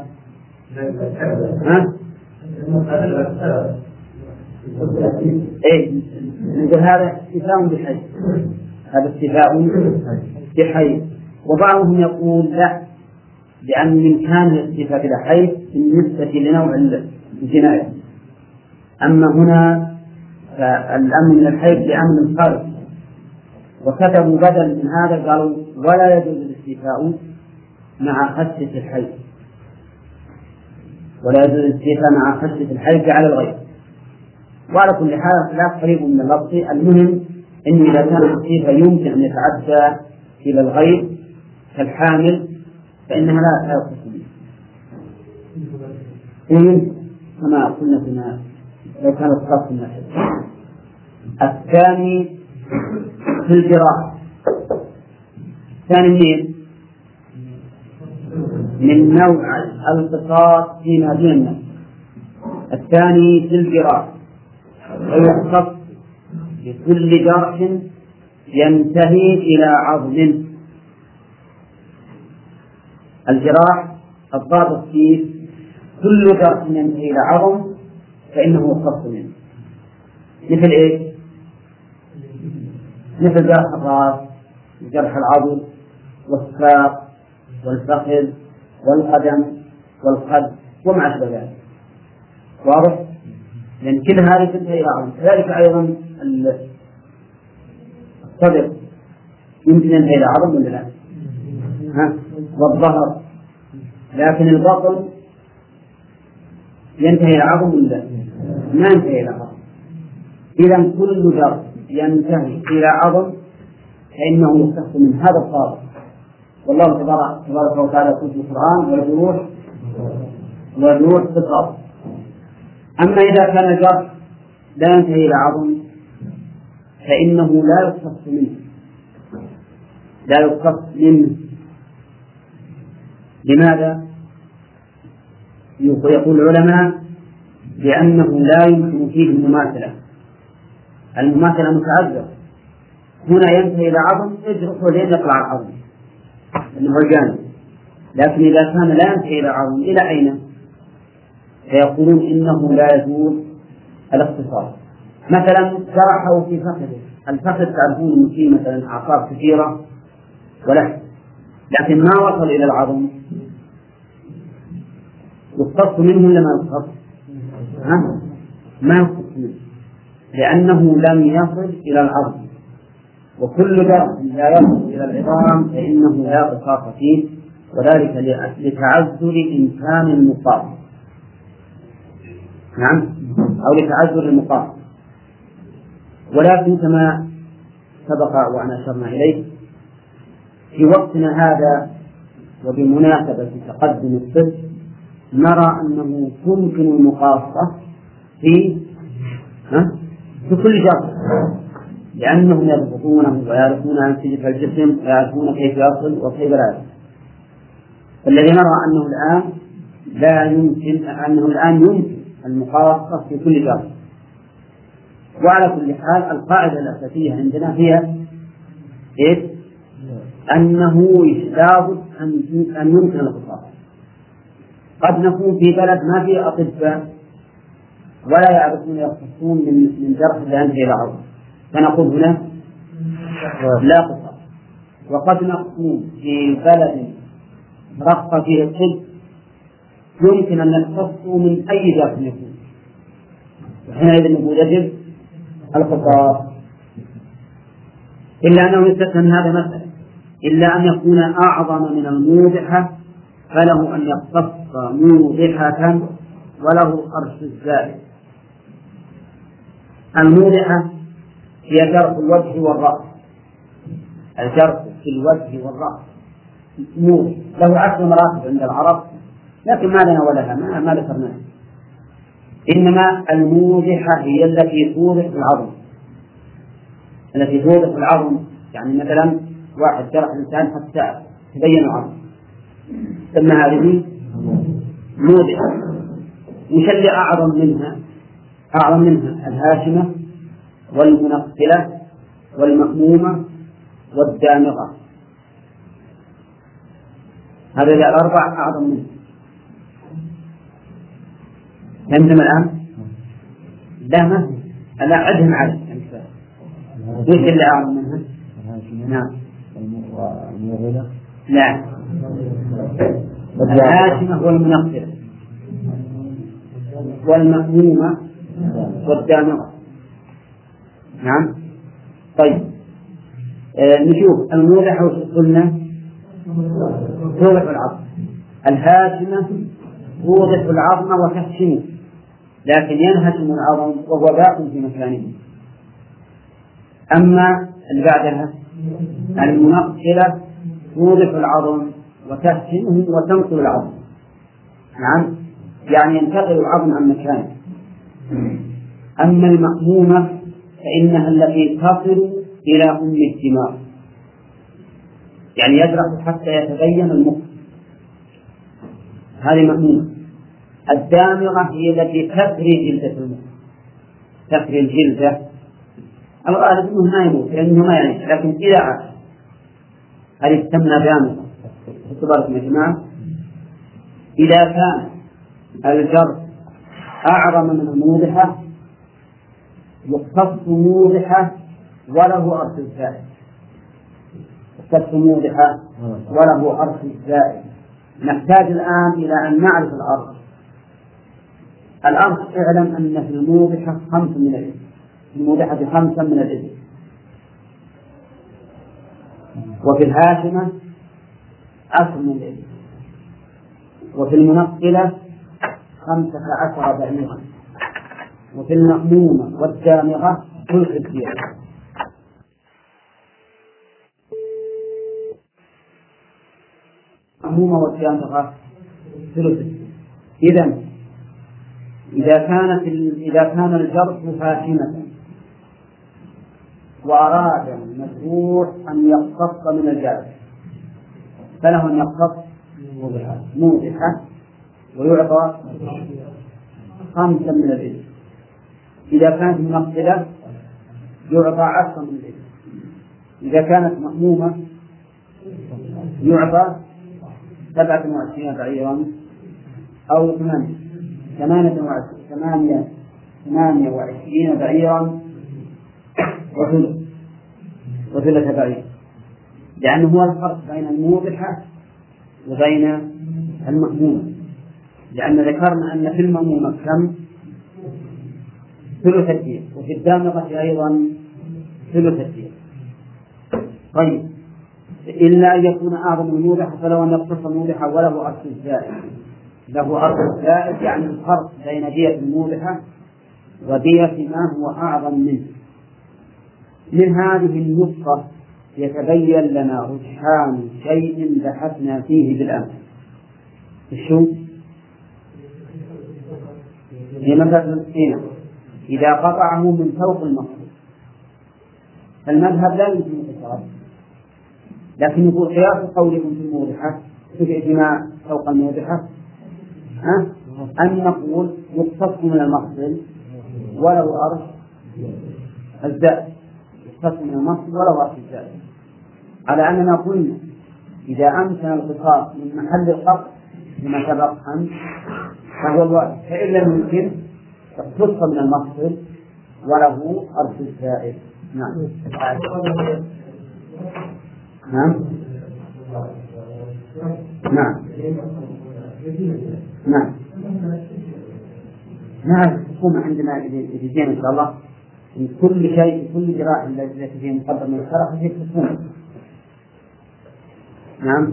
إيه نقول هذا استفاء بحي، هذا استفاء بحي. وبعضهم يقول لا، لأن الإمكان الاستفاء بحي بالنسبة لنوع الجناية، أما هنا فالأمن من الحي لأمن خارج. وكتبوا بدل من هذا قالوا ولا يجوز الاستيفاء مع خشية الحي، ولا يجوز الاستيفاء مع خشية الحي على الغير. وعلى كل حال خلاف قريب من اللفظ. المهم أن إذا كان الاستيفاء يمكن أن يتعدى إلى الغير كالحامل فإنها لا تقصد كما قلنا فيما لو كان الخاص من أحد. الثاني في الجراح. الثاني من نوع القصاص فيما دون النفس. الثاني في الجراح، ويختص بكل جرح ينتهي إلى عظم. الجراح الضابط فيه كل جرح ينتهي إلى عظم فإنه يختص منه. مثل إيه؟ مثل جرح الرأس وجرح العضد والساق والفخذ والقدم والخد وما أشبه ذلك. واضح؟ لأن كل هذه تنتهي إلى عظم. كذلك أيضا الصدر يمكن ينتهي إلى عظم ولا لا؟ والظهر، لكن البطن ينتهي إلى عظم ولا لا؟ ما ينتهي إلى عظم. إذا كل جرح ينتهي إلى عظم فإنه يختص من هذا الصادق. والله تبارك وتعالى يقول في القرآن والروح قصاص. أما إذا كان الجرح لا ينتهي إلى عظم فإنه لا يختص منه. لماذا؟ يقول العلماء لأنه لا يمكن فيه المماثلة متعذرة. هنا ينتهي إلى عظم يجرح ولين يطلع العظم إنه الجانب، لكن إذا كان لا ينتهي إلى عظم إلى أين؟ فيقولون إنه لا يجوز الاختصاص. مثلا جرحه في فخذه، الفخذ تعرفون أن فيه مثلا أعصاب كثيرة ولحم، لكن ما وصل إلى العظم يختص منه ولا ما يختص؟ ما يختص منه، لأنه لم يصل إلى العظم، وكل جرح لا يصل إلى العظام فإنه لا قصاص فيه، وذلك لتعذر إمكان المقام. نعم، أو لتعذر المقام. ولكن كما سبق وأن أشرنا إليه في وقتنا هذا وبمناسبة تقدم الطب نرى أنه يمكن المقاصة في كل جرح، لأنهم يضبطونه ويعرفون أنسجة الجسم ويعرفون كيف يصل وكيف لا يصل. الذي نرى أنه الآن يمكن المقاصة في كل جرح. وعلى كل حال القاعدة الأساسية عندنا هي إيه؟ أنه لابد أن يمكن القصاص. قد نكون في بلد ما فيه أطباء ولا يعرفون يختصون من جرح ينتهي إلى عظم، فنقول هنا لا قصاص. وقد نكون في بلد رق فيه الطب يمكن أن نختص من أي جرح يكون، وحينئذ نقول يجب القصاص، إلا أنه يستثنى من هذا مثلا، إلا أن يكون أعظم من الموضحة فله أن يختص موضحة وله قرش الزائد. الموضحة هي جرح الوجه والرأس، الجرح في الوجه والرأس موضح له 10 مراتب عند العرب، لكن ما لنا ولها ما ذكرناها. إنما الموضحة هي التي توضح العظم، يعني مثلا واحد جرح إنسان حتى تبين العظم ثم هذه موضحة. وش اللي أعظم منها الهاشمة والمنقلة والمأمومة والدامغة، هذه الأربع أعظم منها. فهمتم الآن؟ لا عدهم عليه. وش اللي أعظم منها؟ نعم. لا، الهاشمة والمنقلة والمأمومة والدامغة. نعم. طيب نشوف الموضحة وش قلنا؟ توضح العظم. الهاشمة توضح العظم وتهشمه، لكن ينهشم العظم وهو باق في مكانه. أما اللي بعدها المنقلة توضح العظم وتهشمه وتنقل العظم. نعم، يعني ينتقل العظم عن مكانه. أما المأمومة فإنها التي تصل إلى أم الدماغ، يعني يجرح حتى يتبين المخ، هذه مأمومة. الدامغة هي التي تفري جلدة المخ، تفري الجلدة. الغالب أنه ما يموت لأنه ما يعيش، لكن إذا عاش هذه تسمى دامغة. اعتبرتم يا جماعة؟ إذا كان الجر أعظم من الموضحة يقتص موضحة وله أرش الزائد، يقتص موضحة وله أرش الزائد. نحتاج الآن إلى أن نعرف الأرش. الأرش اعلم أن في الموضحة 5 من الإبل، في الموضحة 5 من الإبل، وفي الهاشمة 10 من الإبل، وفي المنقلة 15 بعيرا، وفي المأمومة والدامغة ثلث الدية. المأمومة والدامغة ثلث الدية. إذا كان الجرح هاشمة وأراد المجروح أن يقتص من الجارح فله أن يقتص موضحة ويعطى 5 من الإبل. إذا كانت منقلة يعطى 10 من الإبل. إذا كانت مأمومة يعطى 27 بعيرا أو 28 بعيرا وثلث بعير، لأنه هو الفرق بين الموضحة وبين المأمومة، لأن ذكرنا أن في المأمومة كم؟ ثلث الدية، وفي الدامغة أيضا ثلث الدية. طيب، إلا أن يكون أعظم من الموضحة فلو أن يقتص الموضحة وله أرش الزائد، له أرش الزائد يعني الفرق بين دية الموضحة ودية ما هو أعظم منه. من هذه النقطة يتبين لنا رجحان شيء بحثنا فيه بالأمس. شو؟ هي مثلا إذا قطعه من فوق المقصود فالمذهب لا يمكن القصاص، لكن يقول قياس قولكم في الموضحة في اجتماع فوق الموضحة أن نقول يقتص من المقصد ولو أرش الزائد، يقتص من المقصد ولو أرش الزائد، على أننا قلنا إذا أمكن القصاص من محل القطع لما سبق فهو الواجب، فإن لم يمكن اقتص من المقصد وله أرش الزائد. نعم. نعم. نعم. نعم. نعم. تكون عندنا إذا إن شاء الله كل شيء، كل جراحة التي فيه مقدم من الشرح هي تكون. نعم.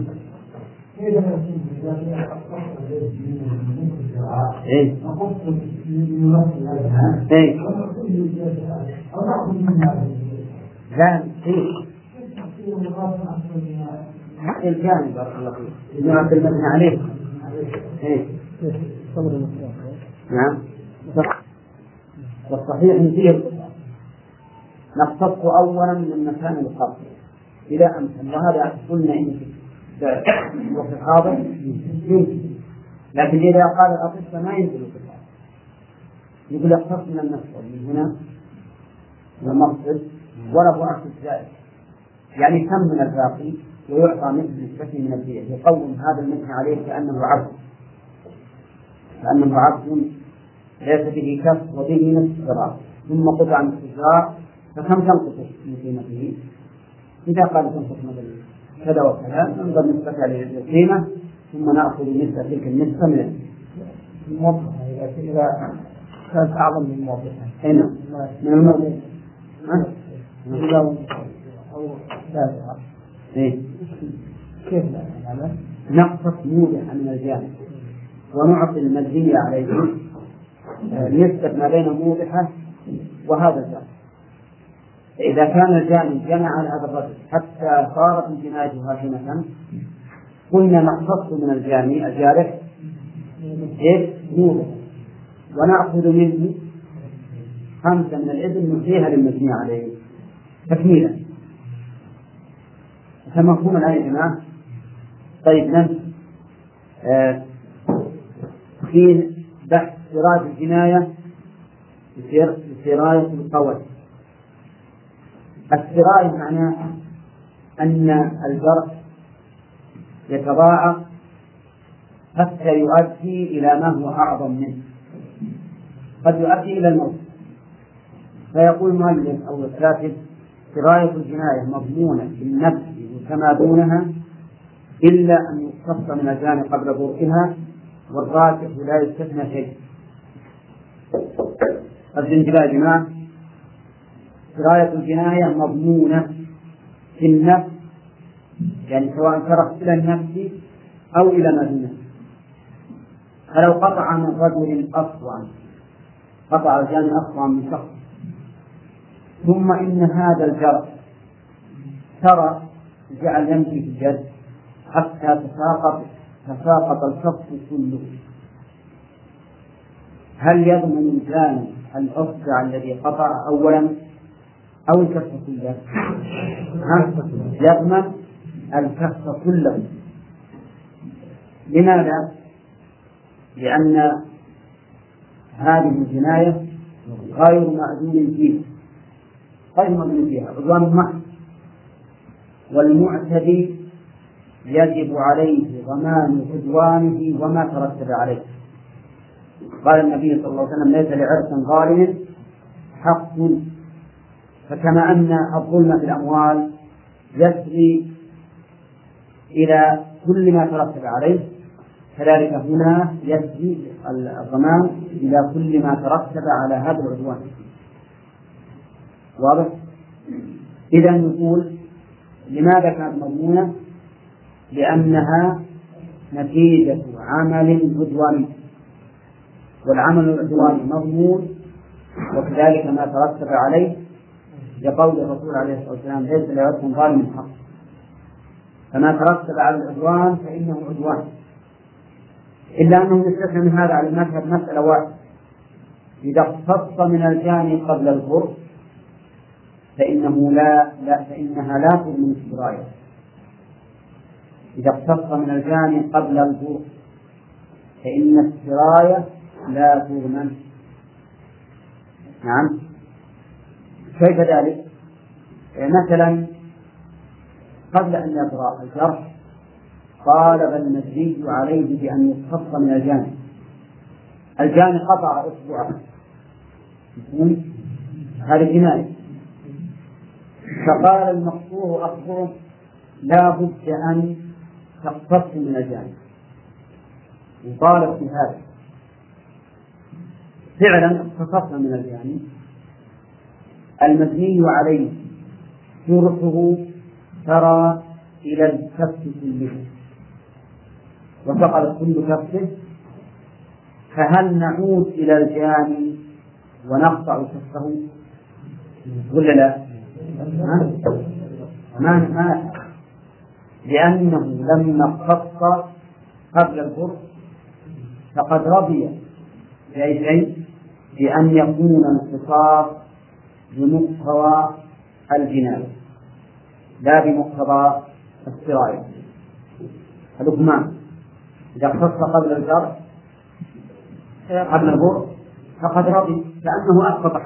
إيه. إيه. لا إيه. الجانب بارك الله فيك إنما المبنى عليه. إيه. نعم. والصحيح فيه نقتص أولا من مكان القبر إذا أمكن، وهذا قلنا إن في وقت الحاضر يمكن، لكن إذا قال الأطباء ما يمكن القصاص يقول يقتص من المقصد من هنا والمقصد وله أرش الزائد، يعني كم من الباقي ويعطى مثل نسبته من الدية، يقوم هذا المثل عليه كأنه عبد ليس به كف وبه نصف ذراع ثم قطع من الشجاع، فكم تنقص من قيمته؟ إذا قال تنقص مثل كذا وكذا ننظر نسبتها للقيمة ثم نأخذ نسبة تلك النسبة من الموضحة إذا كانت أعظم من الموضحة. هنا من الموضحة أو لا. إيه. كيف نعمل؟ نقص موضحة من الجانب ونعطي المجزية عليه نسبة ما بين موضحة وهذا الجانب. إذا كان الجانب جمع على هذا الرجل حتى صارت الجناية هاشمة قلنا نقص من الجارح موضحة ونأخذ منه 5 من الإبل نعطيها للمجني عليه تكميلا. فمفهوم الآية يا جماعة؟ طيب نمشي في بحث سراية الجناية سراية القول. السراية معناه أن الجرح يتضاعف حتى يؤدي إلى ما هو أعظم منه، قد يؤدي إلى الموت. فيقول المؤلف أو الكاتب: سراية الجناية مضمونة في النفس وكما دونها إلا أن يقتص من الجاني قبل برئها، والراجح لا يستثنى شيء. الانتباه يا جماعة، سراية الجناية مضمونة في النفس، يعني سواء ترك إلى النفس أو إلى ما دونه. فلو قطع من رجل أصلا، قطع الجاني أصلا من شخص، ثم إن هذا الجرح ترى جعل يمشي في الجد حتى تساقط الكف كله، هل يضمن الجاني الأصبع الذي قطع أولا أو الكف كله؟ يضمن الكف كله. لماذا؟ لأن هذه الجناية غير مأذون فيها عدوان محض، والمعتدي يجب عليه ضمان عدوانه وما ترتب عليه. قال النبي صلى الله عليه وسلم: ليس لعرس ظالم حق. فكما أن الظلم في الأموال يسري إلى كل ما ترتب عليه، كذلك هنا يسري الضمان إلى كل ما ترتب على هذا العدوان. واضح؟ إذا نقول لماذا كانت مضمونة؟ لأنها نتيجة عمل عدواني، والعمل العدواني مضمون، وكذلك ما ترتب عليه، لقول الرسول عليه الصلاة والسلام: ليس لعرس ظالم حق. فما ترتب على العدوان فإنه عدوان، إلا أنه يستثنى من هذا على المذهب مسألة واحدة: إذا اقتص من الجاني قبل الغر فإنها لا تضمن السراية. إذا اقتص من الجاني قبل الغر فإن السراية لا تضمن. نعم، كيف ذلك؟ مثلا قبل أن يطرأ الجرح طالب المجني عليه بأن يقتص من الجاني قطع أصبعه، هذه جناية، فقال المقصور أخبره: لا بد أن تقتص من الجاني، وطالب في هذا. فعلا اقتصصنا من الجاني، المبني عليه جرحه ترى إلى الكف كله وسقط كل كفه، فهل نعود إلى الجاني ونقطع كفه ولا لا؟ ما لأنه لما اقتص قبل الغر فقد رضي بأي شيء بأن يكون القصاص بمقتضى الجناية لا بمقتضى السراية. الحكمان إذا اختص قبل الجرح قبل الغر فقد رضي كأنه أسقط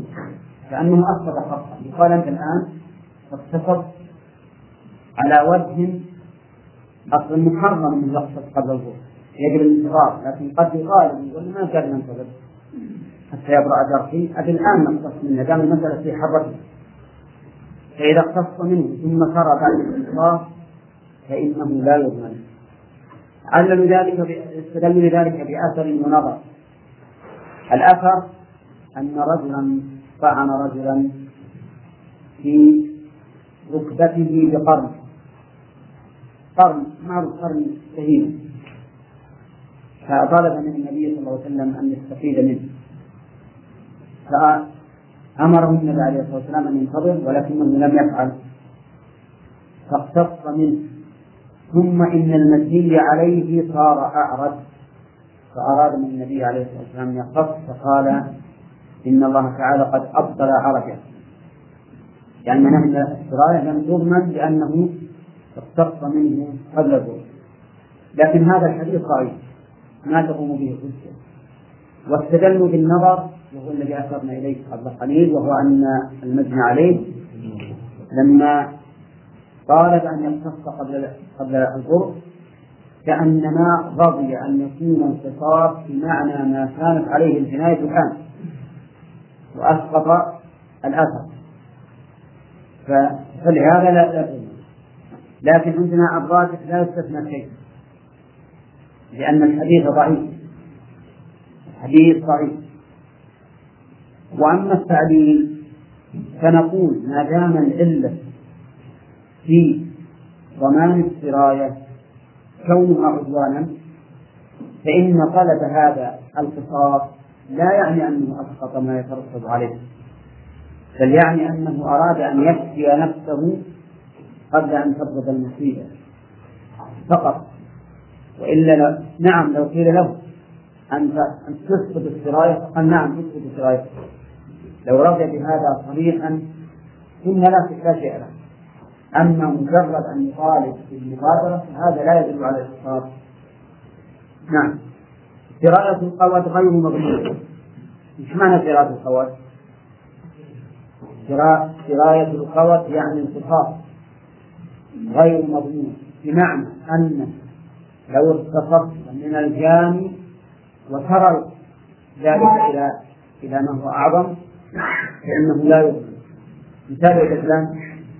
حقه. يقال: أنت الآن اقتصت على وجه أصل محرم من يقتص قبل الغر، يجب الانتظار، لكن قد يقال: وما كان ننتظر حتى يبرأ جرحي، الآن نقتص منه دام المسألة في حرته. فإذا اقتص منه ثم سرى بعد الانتظار فإنه لا يضمن. استدل لذلك بأثر ونظر. الأثر أن رجلا طعن رجلا في ركبته بقرن معروف، قرن شهيد، فطلب من النبي صلى الله عليه وسلم أن يستفيد منه، فأمره النبي عليه الصلاة والسلام أن ينتظر، ولكنه لم يفعل، فاقتص منه. ثم إن المجني عليه صار أعرج، فأراد من النبي عليه الصلاة والسلام أن يقتص، فقال: إن الله تعالى قد أبطل عرجه، يعني من أهل السراية لم تضمن لأنه اقتص منه قبل الظهر. لكن هذا الحديث ضعيف ما تقوم به حجة. واستدلوا بالنظر، وهو الذي أشرنا إليه قبل قليل، وهو أن المجني عليه لما طالب أن يقتص قبل الظهر كأنما رضي أن يكون القصاص بمعنى ما كانت عليه الجناية الآن وأسقط الأثر، فلهذا لا تجوز. لكن عندنا الراجح لا يستثنى شيء، لأن الحديث ضعيف، الحديث ضعيف. وأما التعليل فنقول ما دام العلة في ضمان السراية كونها عدوانا، فإن طلب هذا القصاص لا يعني أنه أسقط ما يترتب عليه، بل يعني أنه أراد أن يكفي نفسه قبل أن تبرد المصيبة فقط. وإلا نعم لو قيل له أن تسقط السراية قال نعم تسقط السراية، لو رضي بهذا صريحا كنا لا شيء له. أما مجرد أن يطالب بالمبادرة فهذا لا يدل على الإسقاط. نعم. سراية القواد غير مضمونة. إيش معنى سراية القواد؟ سراية القواد يعني القصاص غير مضمون، بمعنى أن لو اقتصدت من الجاني وترى ذلك إلى ما هو أعظم فإنه لا يضمن. مثال الإسلام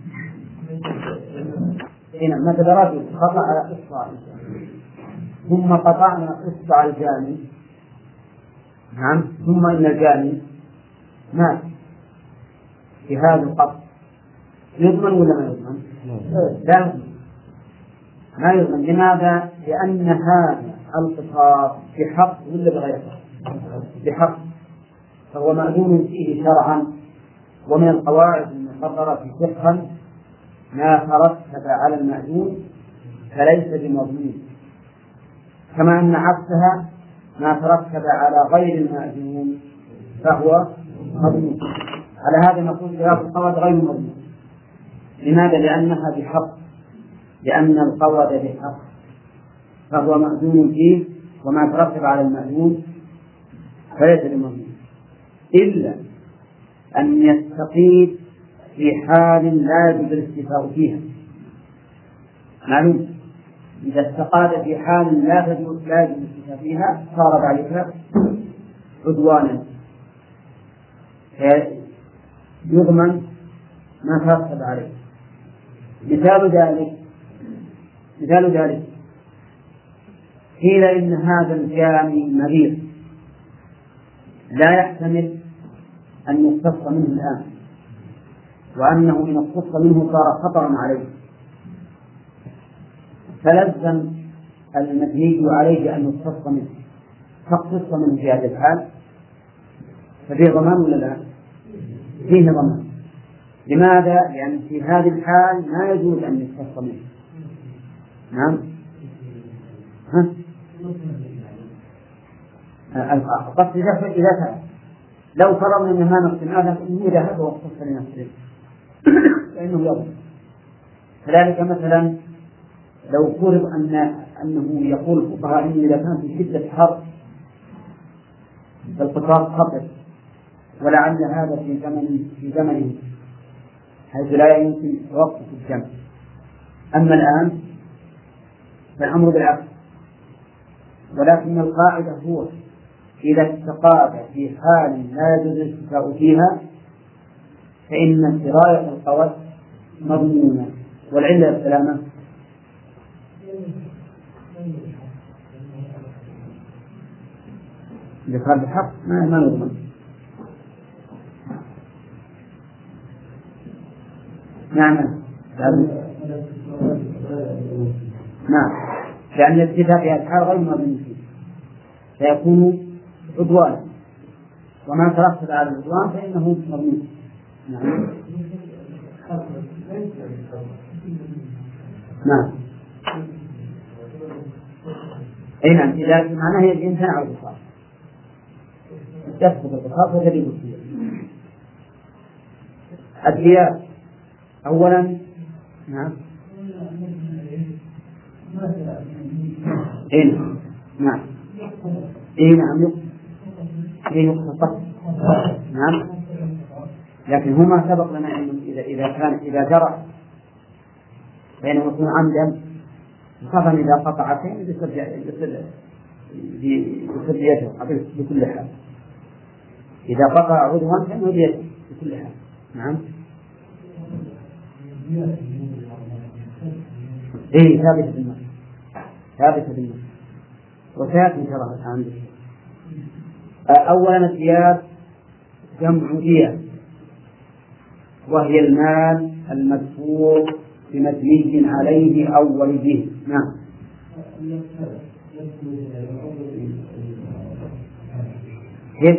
هنا مثل رجل قطع إصبع ثم قطعنا إصبع الجاني، نعم، ثم إن الجاني مات في هذا القطع، يضمن ولا ما يضمن؟ لا يضمن، ما يضمن. لماذا؟ لأن هذا القصاص بحق ولا بغير حق؟ بحق، فهو مأذون فيه شرعا. ومن القواعد المقررة فقها ما ترتب على المأذون فليس بمضمون، كما أن عكسها ما ترتب على غير المأذون فهو مضمون. على هذا نقول خلاف القواعد غير مضمون. لماذا؟ لأنها بحق، لأن القواعد بحق فهو مأذون فيه، وما ترتب على المأذون فليس بمضمون، إلا أن يستقيم في حال لا يجوز الاستيفاء فيها. معلوم إذا استقاد في حال لا يجوز الاستيفاء فيها صار ذلك عدوانا، يضمن ما ترتب عليه. مثال ذلك قيل إن هذا الجاني مريض لا يحتمل أن يقتص منه الآن، وأنه إن اقتص منه صار خطرا عليه، فلزم المدهي عليه أن يقتص منه، فاقتص منه في هذه الحال، ففيه ضمان ولا لا؟ فيه ضمان. لماذا؟ لأن في هذه الحال ما يجوز أن يقتص منه. نعم. القصد إذا كان لو فرضنا أن ما نقسم هذا إنه ذهب واقتص لنفسه فإنه يضمن. كذلك مثلا لو فرض أنه يقول الفقهاء إنه إذا كان في شدة حر فالقصاص خطر، ولعل هذا في زمنه حيث لا يمكن توقف الجمع. أما الآن فالأمر بالعكس، ولكن القاعدة هو إذا استقاد في حال لا يجوز الاستيفاء فيها فإن سراية القواد مضمونة. والعلة السلامة إذا كان بحق ما يضمن. نعم لأن الاستيفاء في الحال غير مضمون فيه فيكون عدوانا، وما ترتب على العدوان فإنه مضمون. نعم. نعم. إذا معناه هي الإنسان على القصاص يسقط القصاص وتجب الدية. الدية أولا نعم نعم يقتص نعم، لكن هما سبق لنا أن إذا جرى فإنه يكون عمدا خاصة إذا قطعتين يسد يده بكل حال. إذا قطع عضوا فإنه بيده بكل حال. نعم. إيه ثابتة بالنص، ثابتة بالنص، وسيأتي ترى الآن. أولا الثياب جمع دية، وهي المال المدفوع بمدني عليه أو وليه. نعم. كيف؟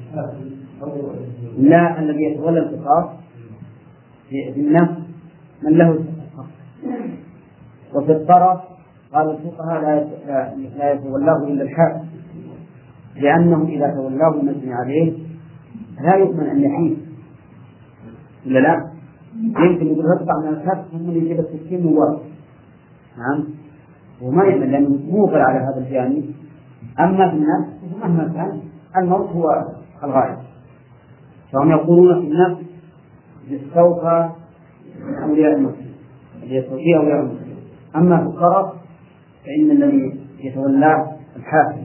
لا، الذي يتولى القصاص في النفس من له الحق. وفي الطرف قال الفقهاء لا يتولاه إلا الحاكم، لأنه إذا تولاه المجني عليه لا يؤمن أن يحيد، إلا لا يمكن يقول هدفع من الكف ثم يجيب السكين من وراء. نعم. وما يؤمن لأنه موقع على هذا الجانب. أما في النفس مهما كان الموت هو الغاية، فهم يقولون في النفس يستوفى أولياء المسلم، يستوفي أولياء المسلم. أما في الطرف فإن الذي يتولاه الحاكم.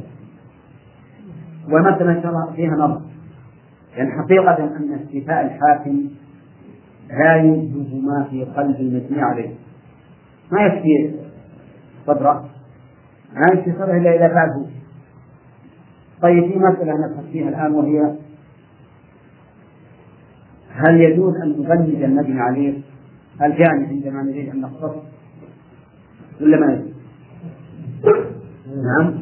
ومثلا شرع فيها نظر، يعني حقيقة أن استيفاء الحاكم لا ينتج ما في قلب المجني عليه، ما يكفي صدره، ما يكفي صدره إلا إذا فعله. طيب في مسألة نبحث فيها الآن، وهي هل يجوز أن نبلغ المجني عليه الجاني عندما نريد أن نختص ولا ما يجوز؟ نعم.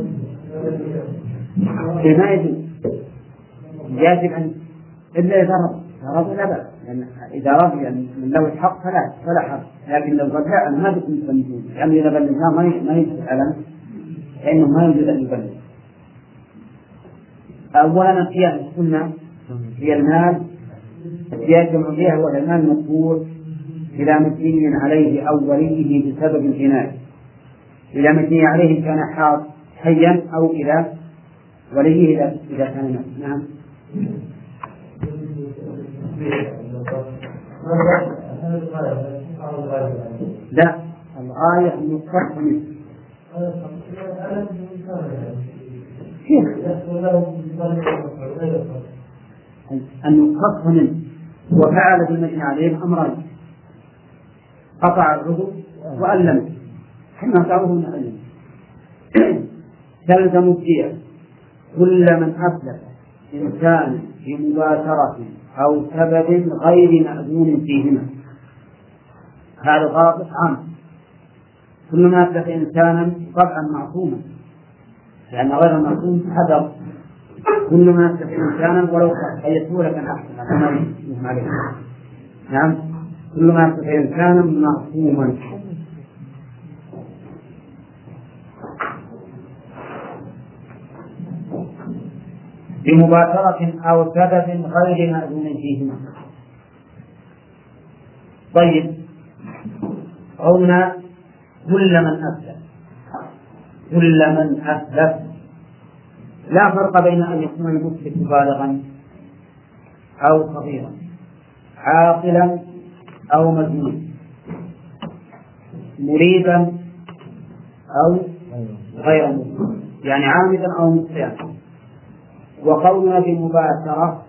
ما يجوز، يجب أن إلا إذا رضي لا بأس، يعني إذا رضي من له الحق فلا حق، لكن لو رجع ما بكم تبلغون، يعني إذا بلغناه ما يجوز الألم فإنه ما يجوز أن يبلغ. أولا القياس قلنا هي المال، القياس جمعية هو المال المدفوع إلى مدين عليه أو وليه بسبب الجناية، إلى مدين عليه كان حيا أو إلى وليه إذا كان نفسه. نعم. لا، الغاية أن يصح منه. أن يصح منه. وفعل بالمجني عليه أمرين: قطع العضو وألم، حين قطعه من ألم. تلزم الدية كل من أفلت إنسان بمباشرة أو سبب غير مأذون فيهما. هذا ضابط عام. كل ما أفلت إنسانا طبعا معصوما، لأن غير المعصوم حذر. كل ما أفلت إنسانا ولو قيسوا لك أحسن كما يسمى عليه. نعم. كل ما أفلت إنسانا معصوما. بمباشرة أو سبب غير مأذون فيهما. طيب، قلنا كل من أسلف، لا فرق بين أن يكون المسلك بالغا أو صغيرا، عاقلا أو مجنونا، مريدا أو غير مريد، يعني عامدا أو مخطئا. وقولنا بالمباشرة،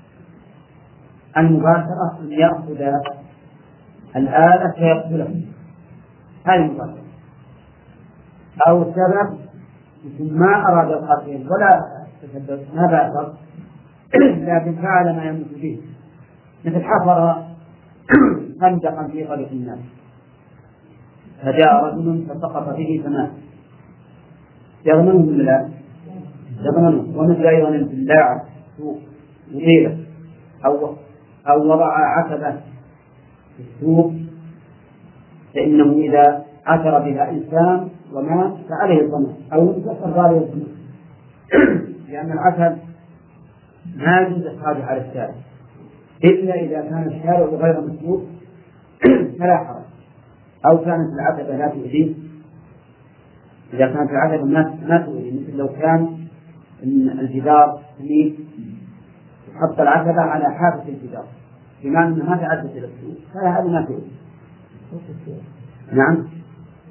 المباشرة أن يأخذ الآلة فيقتله، هذه المباشرة. أو سبب ما أراد القتل ولا تشدد ما باشر، لكن فعل ما يموت به، مثل حفر خندقا في طريق الناس فجاء رجل فسقط به فمات، يضمنه من لا يضمنه. ومثل أيضا البلاعة مطيلة أو وضع عتبة في السوق، فإنه إذا عثر بها إنسان ومات فعليه الضمان، أو يكسر عليه الضمان، لأن العتب ما يجوز إخراجه على الشارع إلا إذا كان الشارع غير مسبوق فلا حرج، أو كانت العتبة لا تؤذيه. إذا كانت العتبة ما تؤذي، مثل لو كان الجدار سميك حط العتبة على حافة الجدار بما أنها ما تعدت إلى السوق، فهذا ما تؤذي. نعم.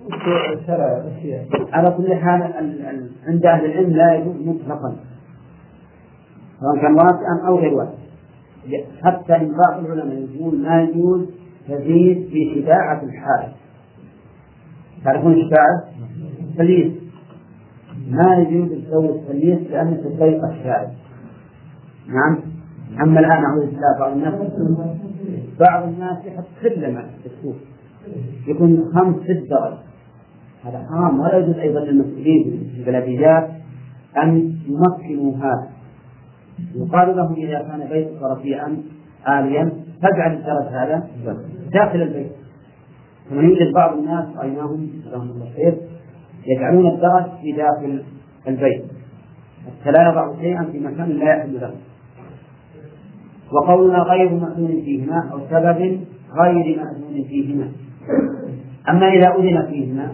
على كل حال عند أهل العلم لا يجوز مطلقا سواء كان واسعا أو غير واسع، حتى إن بعض العلماء يقول ما يجوز تزيد في شفاعة الحائط. تعرفون شفاعة الفليس؟ ما يجوز تسوي الفليس لأن تضيق الشارع. نعم. أما الآن أعوذ بالله بعض الناس يحط سلم في السوق يكون 5-6 درجات، هذا حرام، ولا يجوز أيضا للمسؤولين في البلديات أن يمكنوا هذا. يقال له إذا كان بيتك رفيعا عاليا فاجعل الدرج هذا داخل البيت. كما يوجد بعض الناس رأيناهم جزاهم الله خير يجعلون الدرج في داخل البيت حتى لا يضع شيئا في مكان لا يحل له. وقولنا غير مأذون فيهما أو سبب غير مأذون فيهما. أما إذا أذن فيهما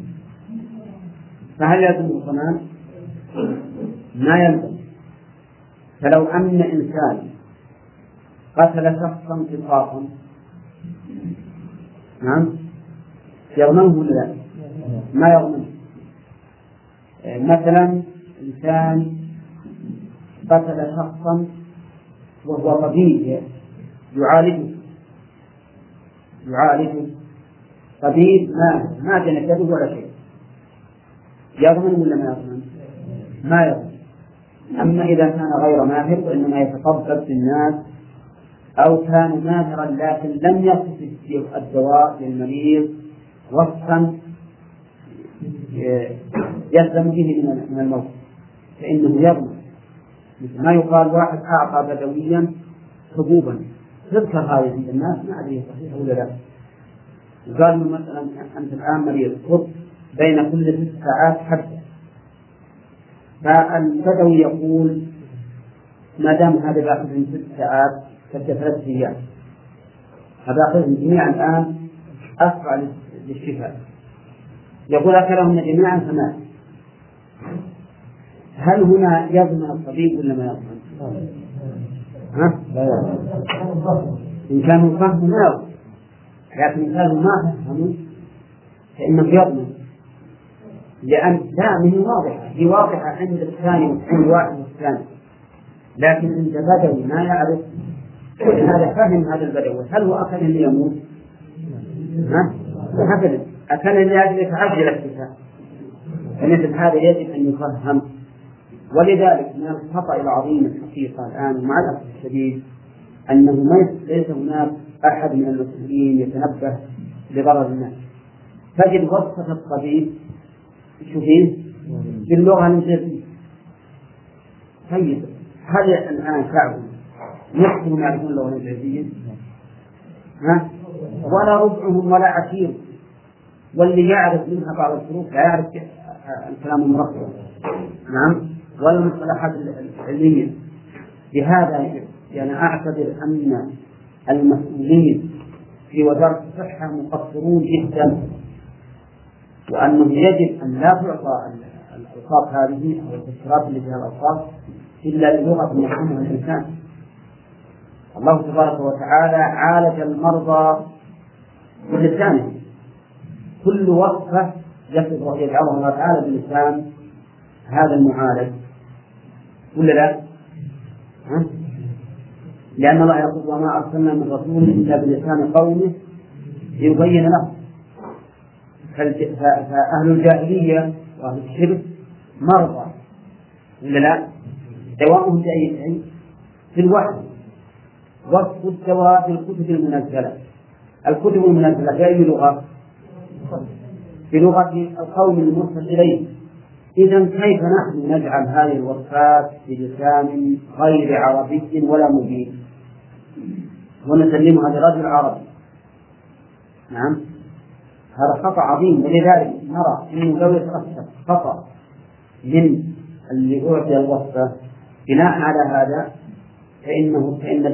فهل يلزم الضمان؟ ما يلزم. فلو أن إنسان قتل شخصا قصاصا نعم يضمنه ولا لا؟ ما يضمنه. مثلا إنسان قتل شخصا وهو طبيب يعالجه طبيب ما جنته ولا شيء، يضمن ولا ما يضمن؟ ما يضمن. أما إذا كان غير ماهر وإنما يتطبب بالناس أو كان ماهرا لكن لم يصف الدواء للمريض وصفا يلزم به من الموت فإنه يضمن. مثل ما يقال واحد أعطى بدويا حبوبا تذكر هذه عند الناس ما أدري صحيح ولا لا، قال له مثلا أنت الآن مريض خذ بين كل 6 ساعات حبة، فالبدوي يقول ما دام هذا باخذ من 6 ساعات فالتفرد أيام فباخذهم جميعا الآن أسرع للشفاء، يقول أكلهم جميعا فمات. هل هنا يضمن الطبيب ولا ما يضمن؟ إن كانوا فهموا ما يضمن، لكن إن كانوا ما فهموا فإنه يضمن، لأن دامه واضحة هي واضحة عند الثاني وعند واحد والثاني، لكن عند بدوي ما يعرف هذا فهم هذا البدوي هل هو أكل ليموت؟ أكل لأجل يتعجل الشفاء، فمثل هذا يجب أن يفهم. ولذلك من الخطأ العظيم الحقيقة الآن مع الأسف الشديد أنه ليس هناك أحد من المسؤولين يتنبه لضرر الناس. تجد وصفة الطبيب شوفين باللغة الإنجليزية. طيب هل الآن شعب يحكم يعرفون اللغة الإنجليزية؟ ولا ربعهم ولا عشير، واللي يعرف منها بعض الحروف لا يعرف الكلام المركب نعم ولا المصطلحات العلمية. لهذا يعني أعتبر أن المسؤولين في وزارة الصحة مقصرون جدا، وأنه يجب أن لا تعطى الألقاب هذه أو التشريفات اللي فيها الألقاب إلا بلغة يفهمها الإنسان. الله تبارك وتعالى عالج المرضى بلسانه، كل وصفة يجعلها الله تعالى بلسان هذا المعالج ولا لا؟ لأن الله يقول وما أرسلنا من رسول إلا بلسان قومه ليبين له. فأهل الجاهلية وأهل الشرك مرضى ولا لا؟ دواءهم بأي في الوحي. وصف الدواء في الكتب المنزلة، الكتب المنزلة بأي لغة؟ بلغة القوم المرسل إليه. إذن كيف نحن نجعل هذه الوصفات بلسان غير عربي ولا مبين ونسلمها لرجل عربي؟ نعم هذا خطأ عظيم. ولذلك نرى أنه لو يتأثر خطأ من اللي أعطي الوصفة بناء على هذا فإن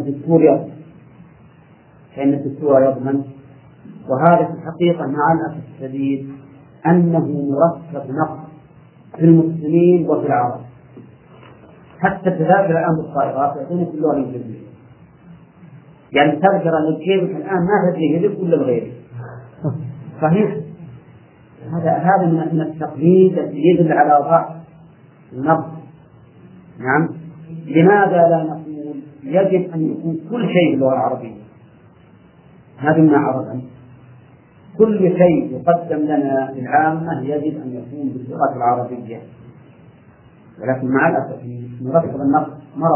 الدكتور يضمن. وهذا في الحقيقة مع الأسف الشديد أنه مركب نقص في المسلمين وفي العرب. حتى التذاكر الآن بالطائرات يعطونك اللغة الإنجليزية، يعني تذكر أن الجيبك الآن ما تدري لك ولا لغيرك. صحيح هذا من التقليد الذي يدل على ضعف النقد. نعم. لماذا لا نقول يجب أن يكون كل شيء باللغة العربية؟ هذا ما عرض كل شيء يقدم لنا للعامة يجب أن يكون باللغة العربية، ولكن مع الأسف نرتب النقد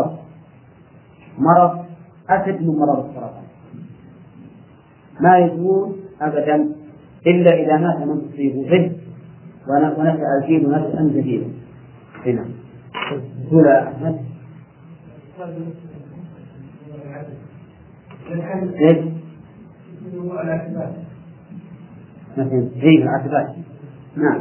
مرض أشد من مرض السرطان، ما يجوز أبدا إلا إذا مات من تصيبه به ونشأ الجيل نشأ جديدا. هنا قول أحمد مثلا زي العتبات. نعم.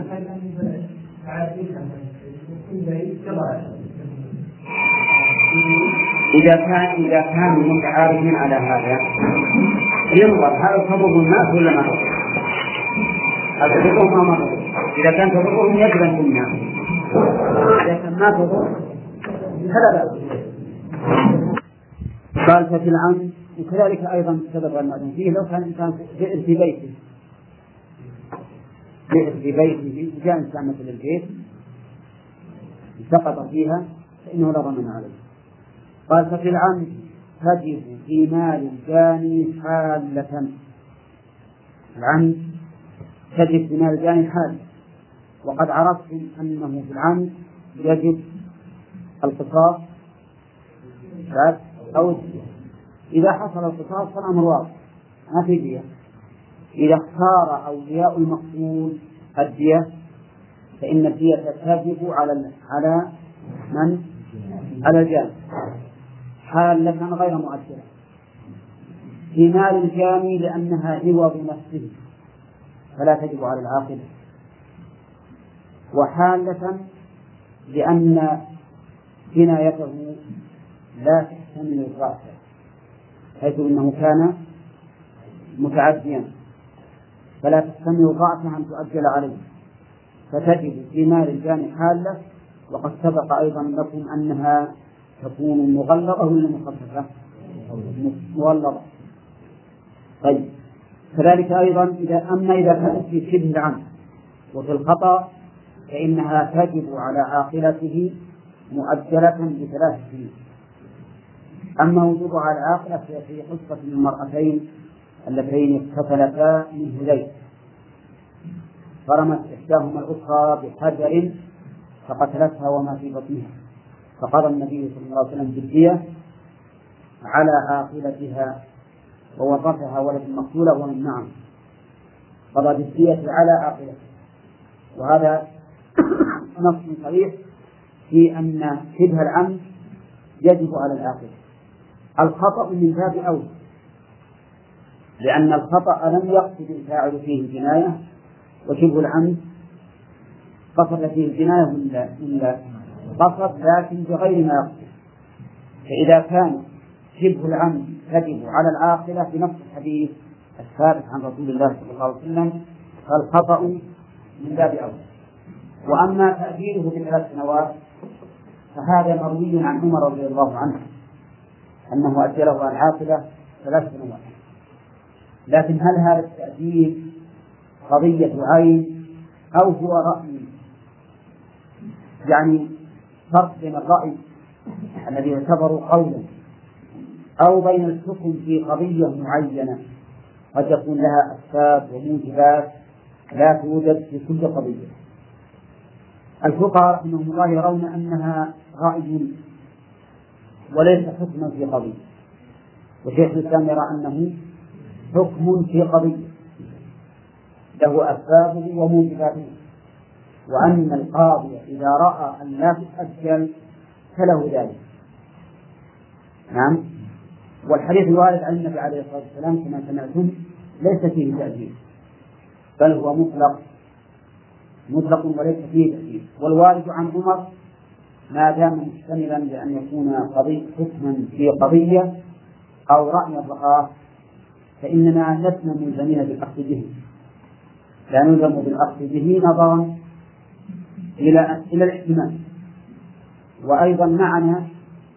إذا كانوا متعارفين على هذا ينظر هل تضر الناس ولا ما تضر؟ هل تضرهم أو ما تضر؟ إذا كان تضرهم يجب أن تمنع، إذا كان ما تضر فلا بأس. قال ففي العام وكذلك أيضا سبب المأذون فيه لو كان الإنسان في بيته جاء إنسان مثل البيت سقط فيها فإنه لا ضمان عليه. قال ففي العام تجب في مال الجاني حالة. العام تجب في مال الجاني حالة، وقد عرفتم أنه في العام يجب القصاص أو الدية. إذا حصل القصاص فالأمر واضح ما في دية. إذا اختار أولياء المقتول الدية فإن الدية تجب على الجاني حالة غير مؤثرة في مال الجاني لأنها عوض نفسه فلا تجب على العاقل، وحالة لأن جنايته لا تحتمل الرأس حيث إنه كان متعديا فلا تحتمل الرأس أن تؤجل عليه، فتجب في مال الجاني حالة. وقد سبق أيضا لكم أنها تكون مغلظة ولا مخففة؟ مغلظة. طيب كذلك أيضا إذا كانت في شبه العمد وفي الخطأ فإنها تجب على عاقلته مؤجلة ب3 سنين. أما وجوبها على العاقلة في قصة المرأتين اللتين اقتتلتا من هذيل فرمت إحداهما الأخرى بحجر فقتلتها وما في بطنها، فقضى النبي صلى الله عليه وسلم بالدية على عاقلتها وورثها ولد المقتولة ومن معه، قضى بالدية على عاقلتها. وهذا نص صريح في أن شبه العمد يجب على العاقلة. الخطأ من باب أولى لأن الخطأ لم يقصد الفاعل فيه الجناية، وشبه العمد قصد فيه الجناية إلا قصد لكن بغير ما يقصد. فإذا كان شبه العمد تجب على العاقلة في نفس الحديث الثابت عن رسول الله صلى الله عليه وسلم فالخطأ من باب أولى. وأما تأجيله ب3 سنوات فهذا مروي عن عمر رضي الله عنه أنه أجله عن العاقلة 3 سنوات. لكن هل هذا التأجيل قضية عين أو هو رأي؟ يعني فرق بين الرأي الذي يعتبر قولا أو بين الحكم في قضية معينة قد يكون لها أسباب وموجبات لا توجد في كل قضية. الفقهاء رحمهم الله يرون أنها رأي وليس حكما في قضية، وشيخ الإسلام يرى أنه حكم في قضية له أسبابه وموجباته، وأن القاضي إذا رأى أن لا تتأجل فله ذلك. نعم. والحديث الوارد عن النبي عليه الصلاة والسلام كما سمعتم ليس فيه تأجيل بل هو مطلق وليس فيه تأجيل. والوارد عن عمر ما دام محتملا لأن يكون حكما في قضية أو رأي الرآة فإننا لسنا ملزمين بالأخذ به، لا نلزم بالأخذ به نظرا إلى الاحتمال. وأيضا معنا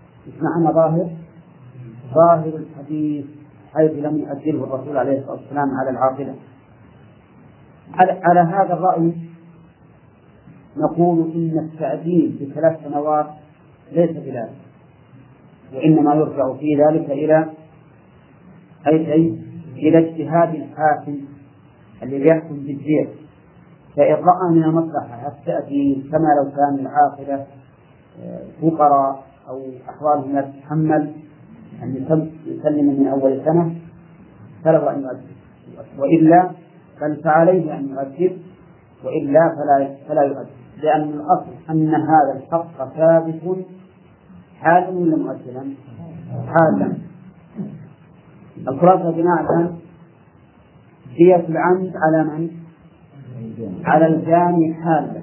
ظاهر الحديث حيث لم يؤجله الرسول عليه الصلاة والسلام على العاقلة. على هذا الرأي نقول إن التأديب ب3 سنوات ليس بلازم، وإنما يرجع في ذلك إلى اجتهاد الحاكم الذي يحكم بالدية، فإن رأى من المصلحة التأديب كما لو كان العاقلة فقراء أو أحوالهم لا تتحمل أن يسلم من أول سنة فله أن يؤدب، وإلا فعليه أن يؤدب، وإلا فلا يؤدب، لأن الأصل أن هذا الحق ثابت حالا ولا مؤجلا؟ حالا. الخلاصة بناء دية العمد على من؟ على الجاني حالا،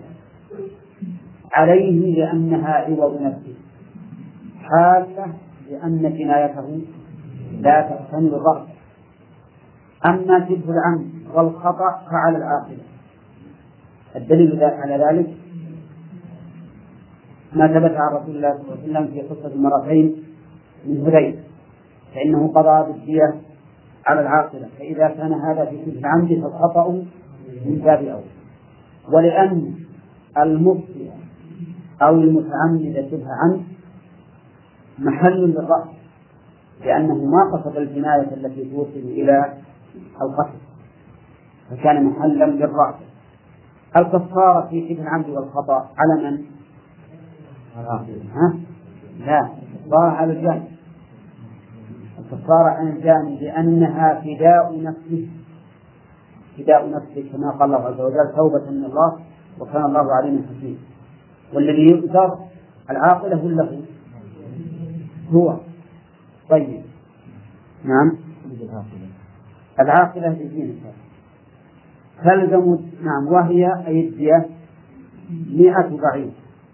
عليه لأنها عوض نفسه، حالة لأن جنايته لا تحتمل الضرب. أما شبه العمد والخطأ فعلى العاقلة. الدليل على ذلك ما ثبت عن رسول الله صلى الله عليه وسلم في قصة المرتين من هذيل، فإنه قضى بالدية على العاقلة، فإذا كان هذا في شبه العمد فالخطأ من باب أولى. ولأن المخطئ أو المتعمد شبه عمد محل للرأس، لأنه ما قصد الجناية التي توصل إلى القتل، فكان محلا للرأس. الكفارة في شبه العمد والخطأ على من؟ لا، الكفارة على الجاني. الكفارة عن الجاني لأنها فداء نفسه، فداء نفسه كما قال الله عز وجل توبة من الله وكان الله علينا حكيما. والذي يؤثر العاقلة له هو. طيب نعم، العاقلة لدين تلزم، نعم، وهي أي الدية 100 بعير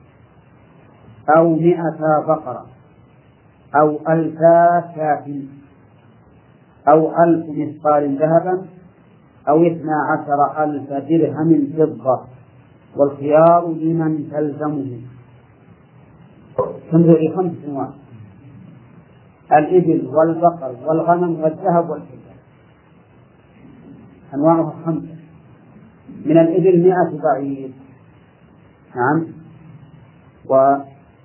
أو 100 بقرة أو 1000 شاة أو 1000 مثقال ذهبا أو 12,000 درهم فضة، والخيار لمن تلزمه. تنظر 5 أنواع: الإبل والبقر والغنم والذهب والفضة، أنواعها 5. من الإبل 100 بعير، نعم، وكم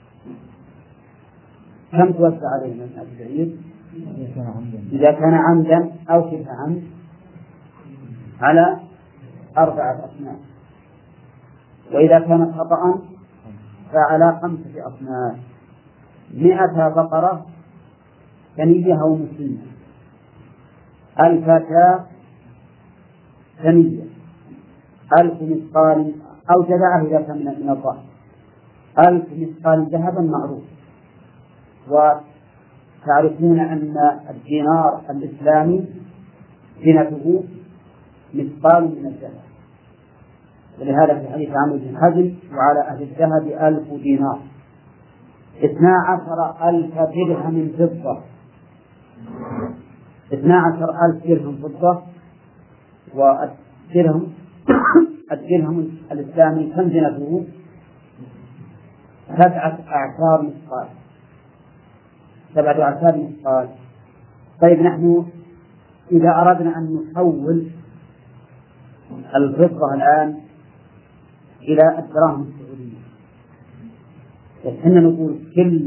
توزع علينا 100 بعير إذا كان عمدا أو شبه عمد على 4 أصناف، وإذا كانت خطأ فعلى 5 أصناف: 100 بقرة ثنية أو مسنة، 1000 شاة ثنية، 1000 مثقال أو جذعه إذا كان من الضأن، 1000 مثقال ذهبا معروف. وتعرفون أن الدينار الإسلامي زينته مثقال من الذهب، ولهذا في حديث عمرو بن حزم: وعلى أهل الذهب 1000 دينار. 12,000 درهم فضة، 12,000 درهم فضة. والدرهم الدرهم الإسلامي كم زينته؟ 7 أعشار مثقال، 7 أعشار مثقال. طيب نحن إذا أردنا أن نحول الفضة الآن إلى الدراهم السعودية، إحنا نقول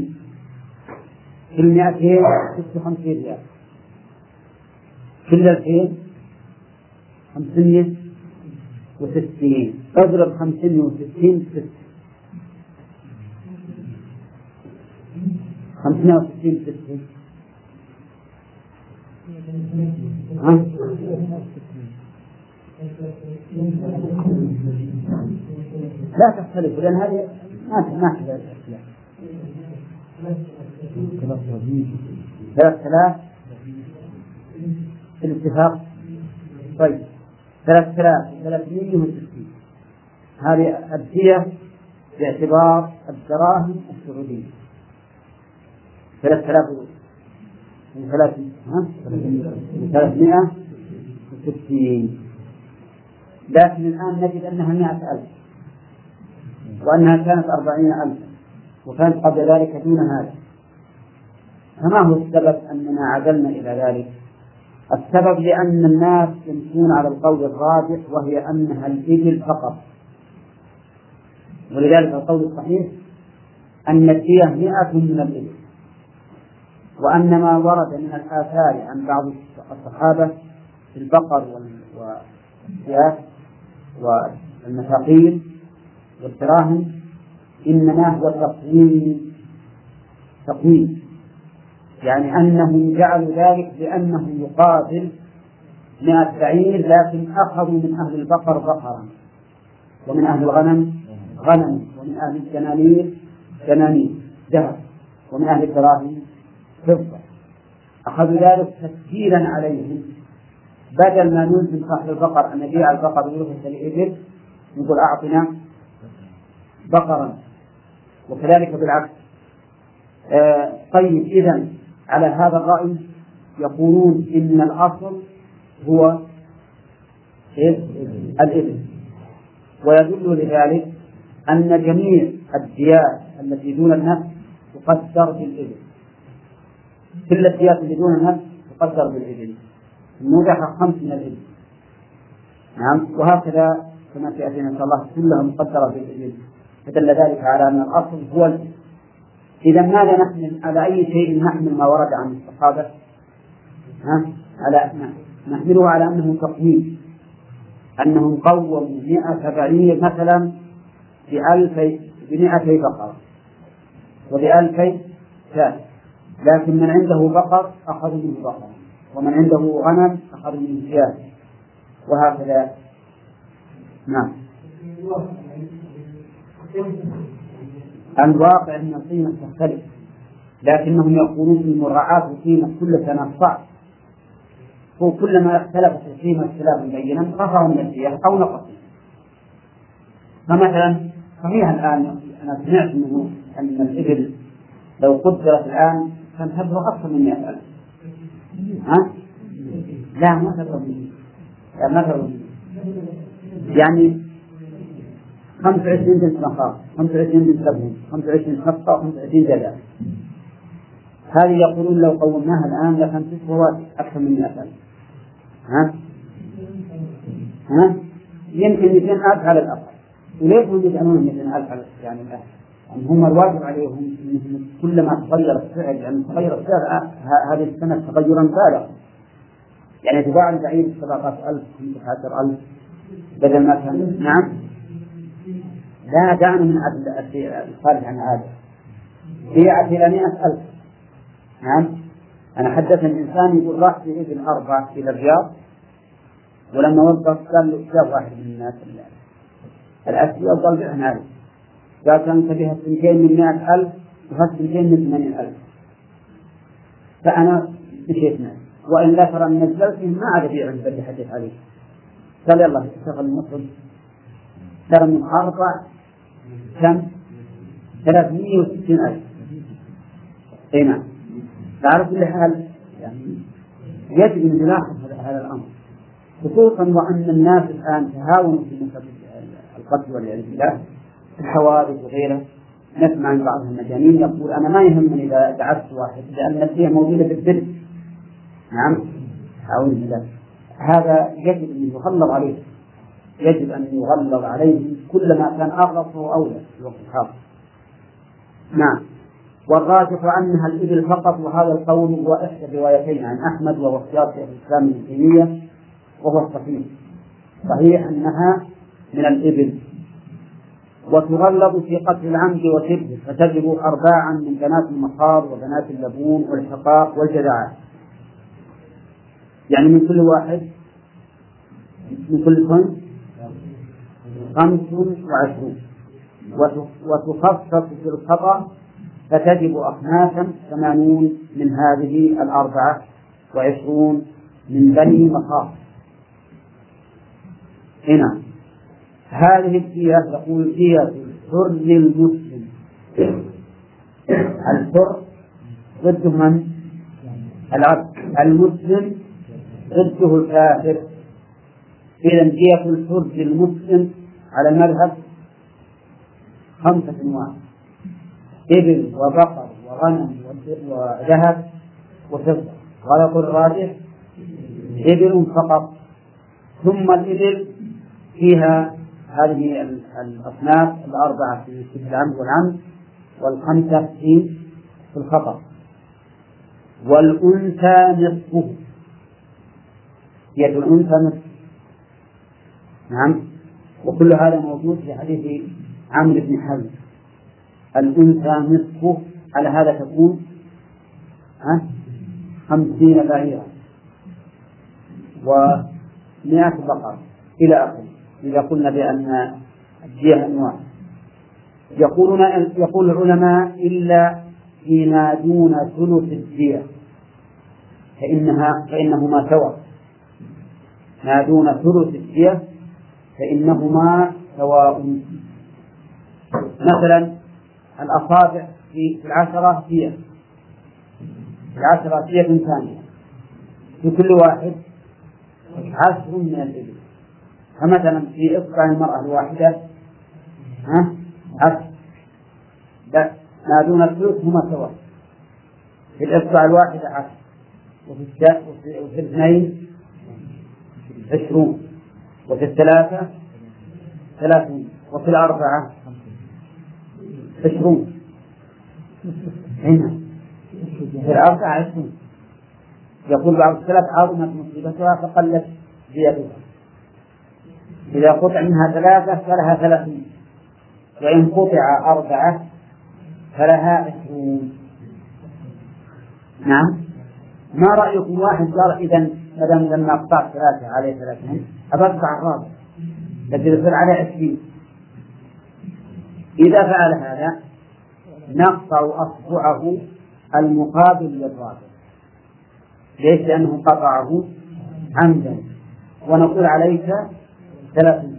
كل 200 56 ريال، كل 2000 560. اضرب 560 6، 560 6 لا تختلف، لأن هذه ما تختلف. 3000 في الاتفاق. طيب 3360 هذه الدية باعتبار الدراهم السعودية. 360. لكن الآن نجد أنها 100,000 وأنها كانت 40,000 وكانت قبل ذلك دون هذا. فما هو السبب أننا عدلنا إلى ذلك؟ السبب لأن الناس يمشون على القول الراجح وهي أنها الإبل فقط، ولذلك القول الصحيح أن الدية 100 من الإبل، وأن ما ورد من الآثار عن بعض الصحابة في البقر والشياه والمساقين والدراهم إنما هو تقويم، يعني أنهم جعلوا ذلك بأنه يقابل 100 بعير، لكن أخذوا من أهل البقر بقرا، ومن أهل الغنم غنم، ومن أهل الدنانير دنانير ذهب، ومن أهل الدراهم فضة. أخذوا ذلك تسهيلا عليهم، بدل ما نلزم صاحب البقر أن يبيع البقر ويروح الإبل نقول أعطنا بقرا، وكذلك بالعكس. طيب، إذن على هذا الرأي يقولون إن الأصل هو الإبل، ويدل لذلك أن جميع الديات التي دون النفس تقدر بالإبل، كل الديات التي دون النفس تقدر بالإبل، الموجحة 5 من الإبل، نعم، وهكذا كما سيأتي إن شاء الله كلها مقدرة بالإبل، فدل ذلك على أن الأصل هو الإبل. إذا ماذا نحمل على أي شيء نحمل ما ورد عن الصحابة؟ نحمله على أنه تقويم، أنهم قوموا 100 بعير مثلا ب200 بقرة وب2000 شاة، لكن من عنده بقر أخذوا منه بقرة، ومن عنده غنم أخذوا منه شاة، وهكذا. نعم. الواقع أن القيمة تختلف، لكنهم يقولون إن مراعاة القيمة كل سنة صعب، وكلما اختلفت القيمة اختلافا بينا رفعوا من الدية أو نقصوا. فمثلا صحيح الآن أنا سمعت منه أن الإبل لو قدرت الآن كان تبلغ أكثر من 100,000. لا، ما تبلغ، يعني 25 بنت مخاض، 25 بنت لبن، 25 حفصة، 25 جدع. هذه يقولون لو قومناها الآن لكان تسوى أكثر من 100,000. يمكن 200,000 على الأقل. وليش هم يجعلون 200,000 يعني الآن؟ يعني هم الواجب عليهم أنهم كلما تغير السعر، يعني تغير السعر هذه السنة تغيرا بالغا، يعني تباع البعير 17,000 15,000 بدل ما كان. نعم، لا دعنا من الخارج عن هذا، بيعت إلى 100,000. نعم، أنا حدثني إنسان يقول راح في إبل 4 إلى الرياض، ولما وقف قال له جاء واحد من الناس الأسئلة وقال بعنا عليه، قال كان بها 200 من 100,000 وهذا 200 من 80,000. فأنا مشيت معه، وإن لا ترى من نزلته ما عاد بيع بدي حديث عليه. قال يلا اشتغل المطلب، ترى من 4 كم 360,000. اي نعم. تعرف كل حال يعني يجب أن نلاحظ هذا الأمر، خصوصا وأن الناس الآن تهاونوا في مسألة القتل والعياذ بالله، الحوادث وغيره. نسمع عن بعض المجانين يقول أنا ما يهمني إذا دعست واحد لأن الدية موجودة بالدرس. نعم، أعوذ بالله. هذا يجب أن يغلظ عليه، يجب أن يغلظ عليه، كلما كان أغلظ فهو أولى في الوقت الحاضر. نعم. والراجح أنها الإبل فقط، وهذا القول هو إحدى الروايتين عن أحمد وهو اختيار شيخ الإسلام ابن تيمية وهو الصحيح. صحيح أنها من الإبل، وتغلظ في قتل العمد وشبهه، فتجب 4 من بنات المخاض وبنات اللبون والحقاق والجذعات، يعني من كل واحد من كل صنف 25، وتخصص في الخطأ فتجب أخناسا 80 من هذه 24 من بني مخاض. هنا هذه الدية يقول دية الحر المسلم، الحر ضده من؟ العبد، المسلم ضده الكافر. إذا دية الحر المسلم على المذهب 5 أنواع: إبل وبقر وغنم وذهب وفضة. غلط الراجح إبل فقط. ثم الإبل فيها هذه الأصناف الأربعة في العمد والعمد، والخمسة في الخطأ. والأنثى نصفه، يد الأنثى نصف. نعم. وكل هذا موجود في حديث عمرو بن حزم. الأنثى نصفه، على هذا تكون 50 بعيرا و100 بقرة إلى آخره، إذا قلنا بأن الدية أنواع. يقول العلماء إلا فيما دون ثلث الدية فإنهما سواء. ما دون ثلث الدية فإنهما سواء. مثلا الأصابع في 10 دية، 10 دية ثانية، في كل واحد 10 من الإبل. فمثلا في إصبع المرأة الواحدة 10، ما دون الثلث هما سواء. في الإصبع الواحدة 10، وفي الاثنين 20، وفي الثلاثة 30، وفي الأربعة 20. هنا في الأربعة 20. يقول بعض السلف عظمت مصيبتها فقلت زيادتها، إذا قطع منها 3 فلها 30، وإن قطع 4 فلها 20. نعم. ما رأيكم واحد قال إذا مدام لما قطعت 3 عليه 30 أبقى الرابع، لكن يصير عليه 20. إذا فعل هذا نقطع أصبعه المقابل للرابع. ليش؟ لأنه قطعه عمدا، ونقول عليك 30.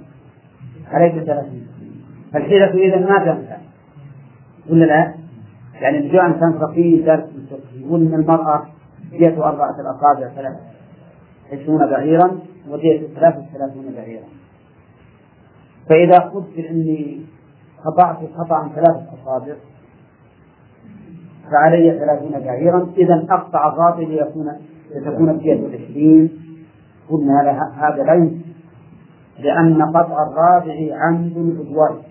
الحيلة إذا ما تنفع ولا لا؟ يعني الجوع كان فقيه درس يقول إن المرأة دية 4 الأصابع 20 بعيرا، ودية 33 بعيرا. فإذا قلت إني قطعت قطعا 3 أصابع فعلي 30 بعيرا، إذا أقطع الرابع لتكون الدية 20. قلنا هذا لا يمكن، لأن قطع الرابع عمد عدوان،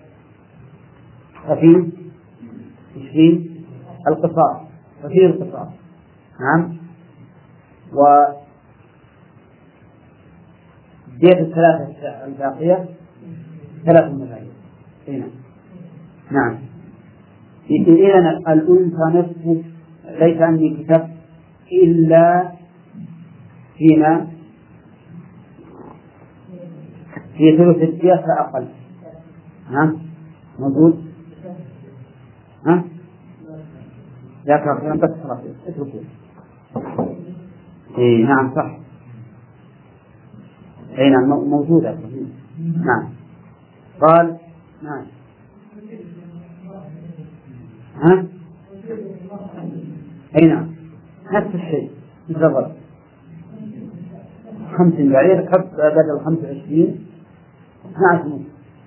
ففيه القصاص. نعم. ودية 3 الباقية 3 ملايين. نعم. إذن الأنثى نصف، ليس عندي كتاب إلا فيما في ثلث الدية فأقل. موجود؟ لا كافر بس خلاص اتركوه. نعم صح. نعم موجودة. نعم. قال نعم. نعم نفس الشيء بالضبط. 50 بعير حط بدل 25 12.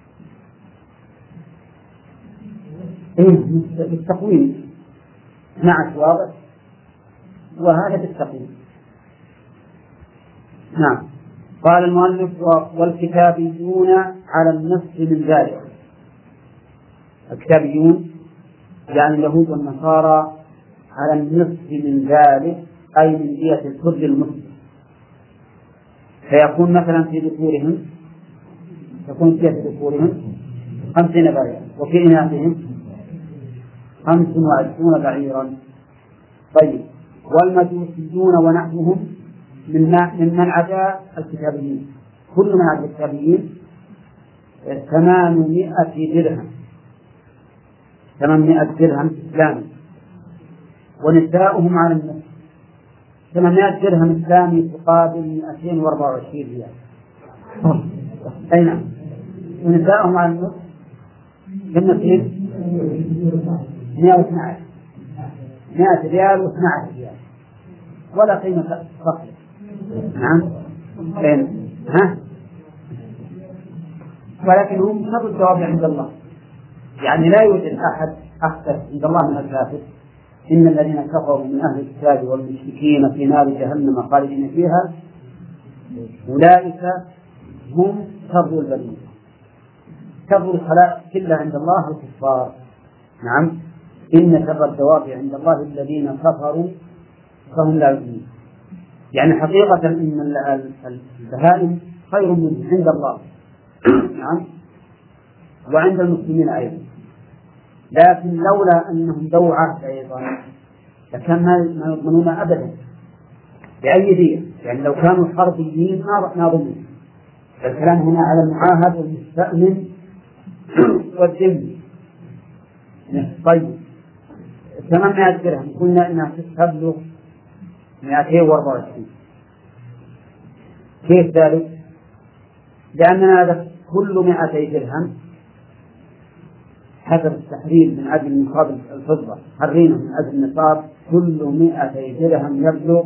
بالتقويم 12 واضح، وهذا بالتقويم. نعم. قال المؤلف والكتابيون على النصف من ذلك. الكتابيون يعني اليهود والنصارى على النصف من ذلك، أي من دية الحر المسلم. فيكون مثلا في ذكورهم تكون دية ذكورهم 50 بعيرا، وفي إناثهم 25 بعيرا. طيب. والمجوسيون ونحوهم ممن عدا الكتابيين، كل من عدا الكتابيين 800 درهم، 800 درهم إسلامي. ونساؤهم على النصف، 800 درهم إسلامي تقابل 224 ريال. نعم. ونساؤهم على النصف بالنصيب 112 ريال و12 ريال، ولا قيمة فقط. نعم. ولكن هم شر الثواب عند الله، يعني لا يوجد أحد أخسر عند الله من الكافر. إن الذين كفروا من أهل الكتاب والمشركين في نار جهنم خالدين فيها أولئك هم شر البرية. شر الخلائق كلها عند الله الكفار. نعم، إن شر الدواب عند الله الذين كفروا فهم لا يؤمنون. يعني حقيقة إن البهائم خير منهم عند الله نعم، وعند المسلمين أيضا، لكن لولا أنهم ذو عهد أيضا لكان ما يضمنون أبدا بأي دية. يعني لو كانوا حربيين ما ضمنوا. الكلام هنا على المعاهد والمستأمن والذمي. طيب 800 درهم قلنا إنها تبلغ 224. كيف ذلك؟ لأننا هذا كل 200 درهم حسب التحرير من أجل مقابل الفضة، حرينا من أجل النصاب كل 200 درهم يبلغ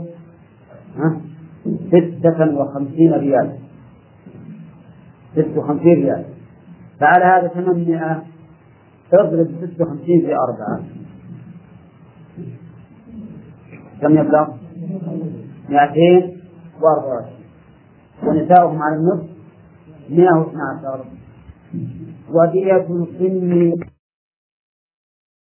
56 ريال، 56 ريال. فعلى هذا 800 اضرب 56 في 4 كم يبلغ؟ 224. ونساؤهم على النصف 112. ودية الصن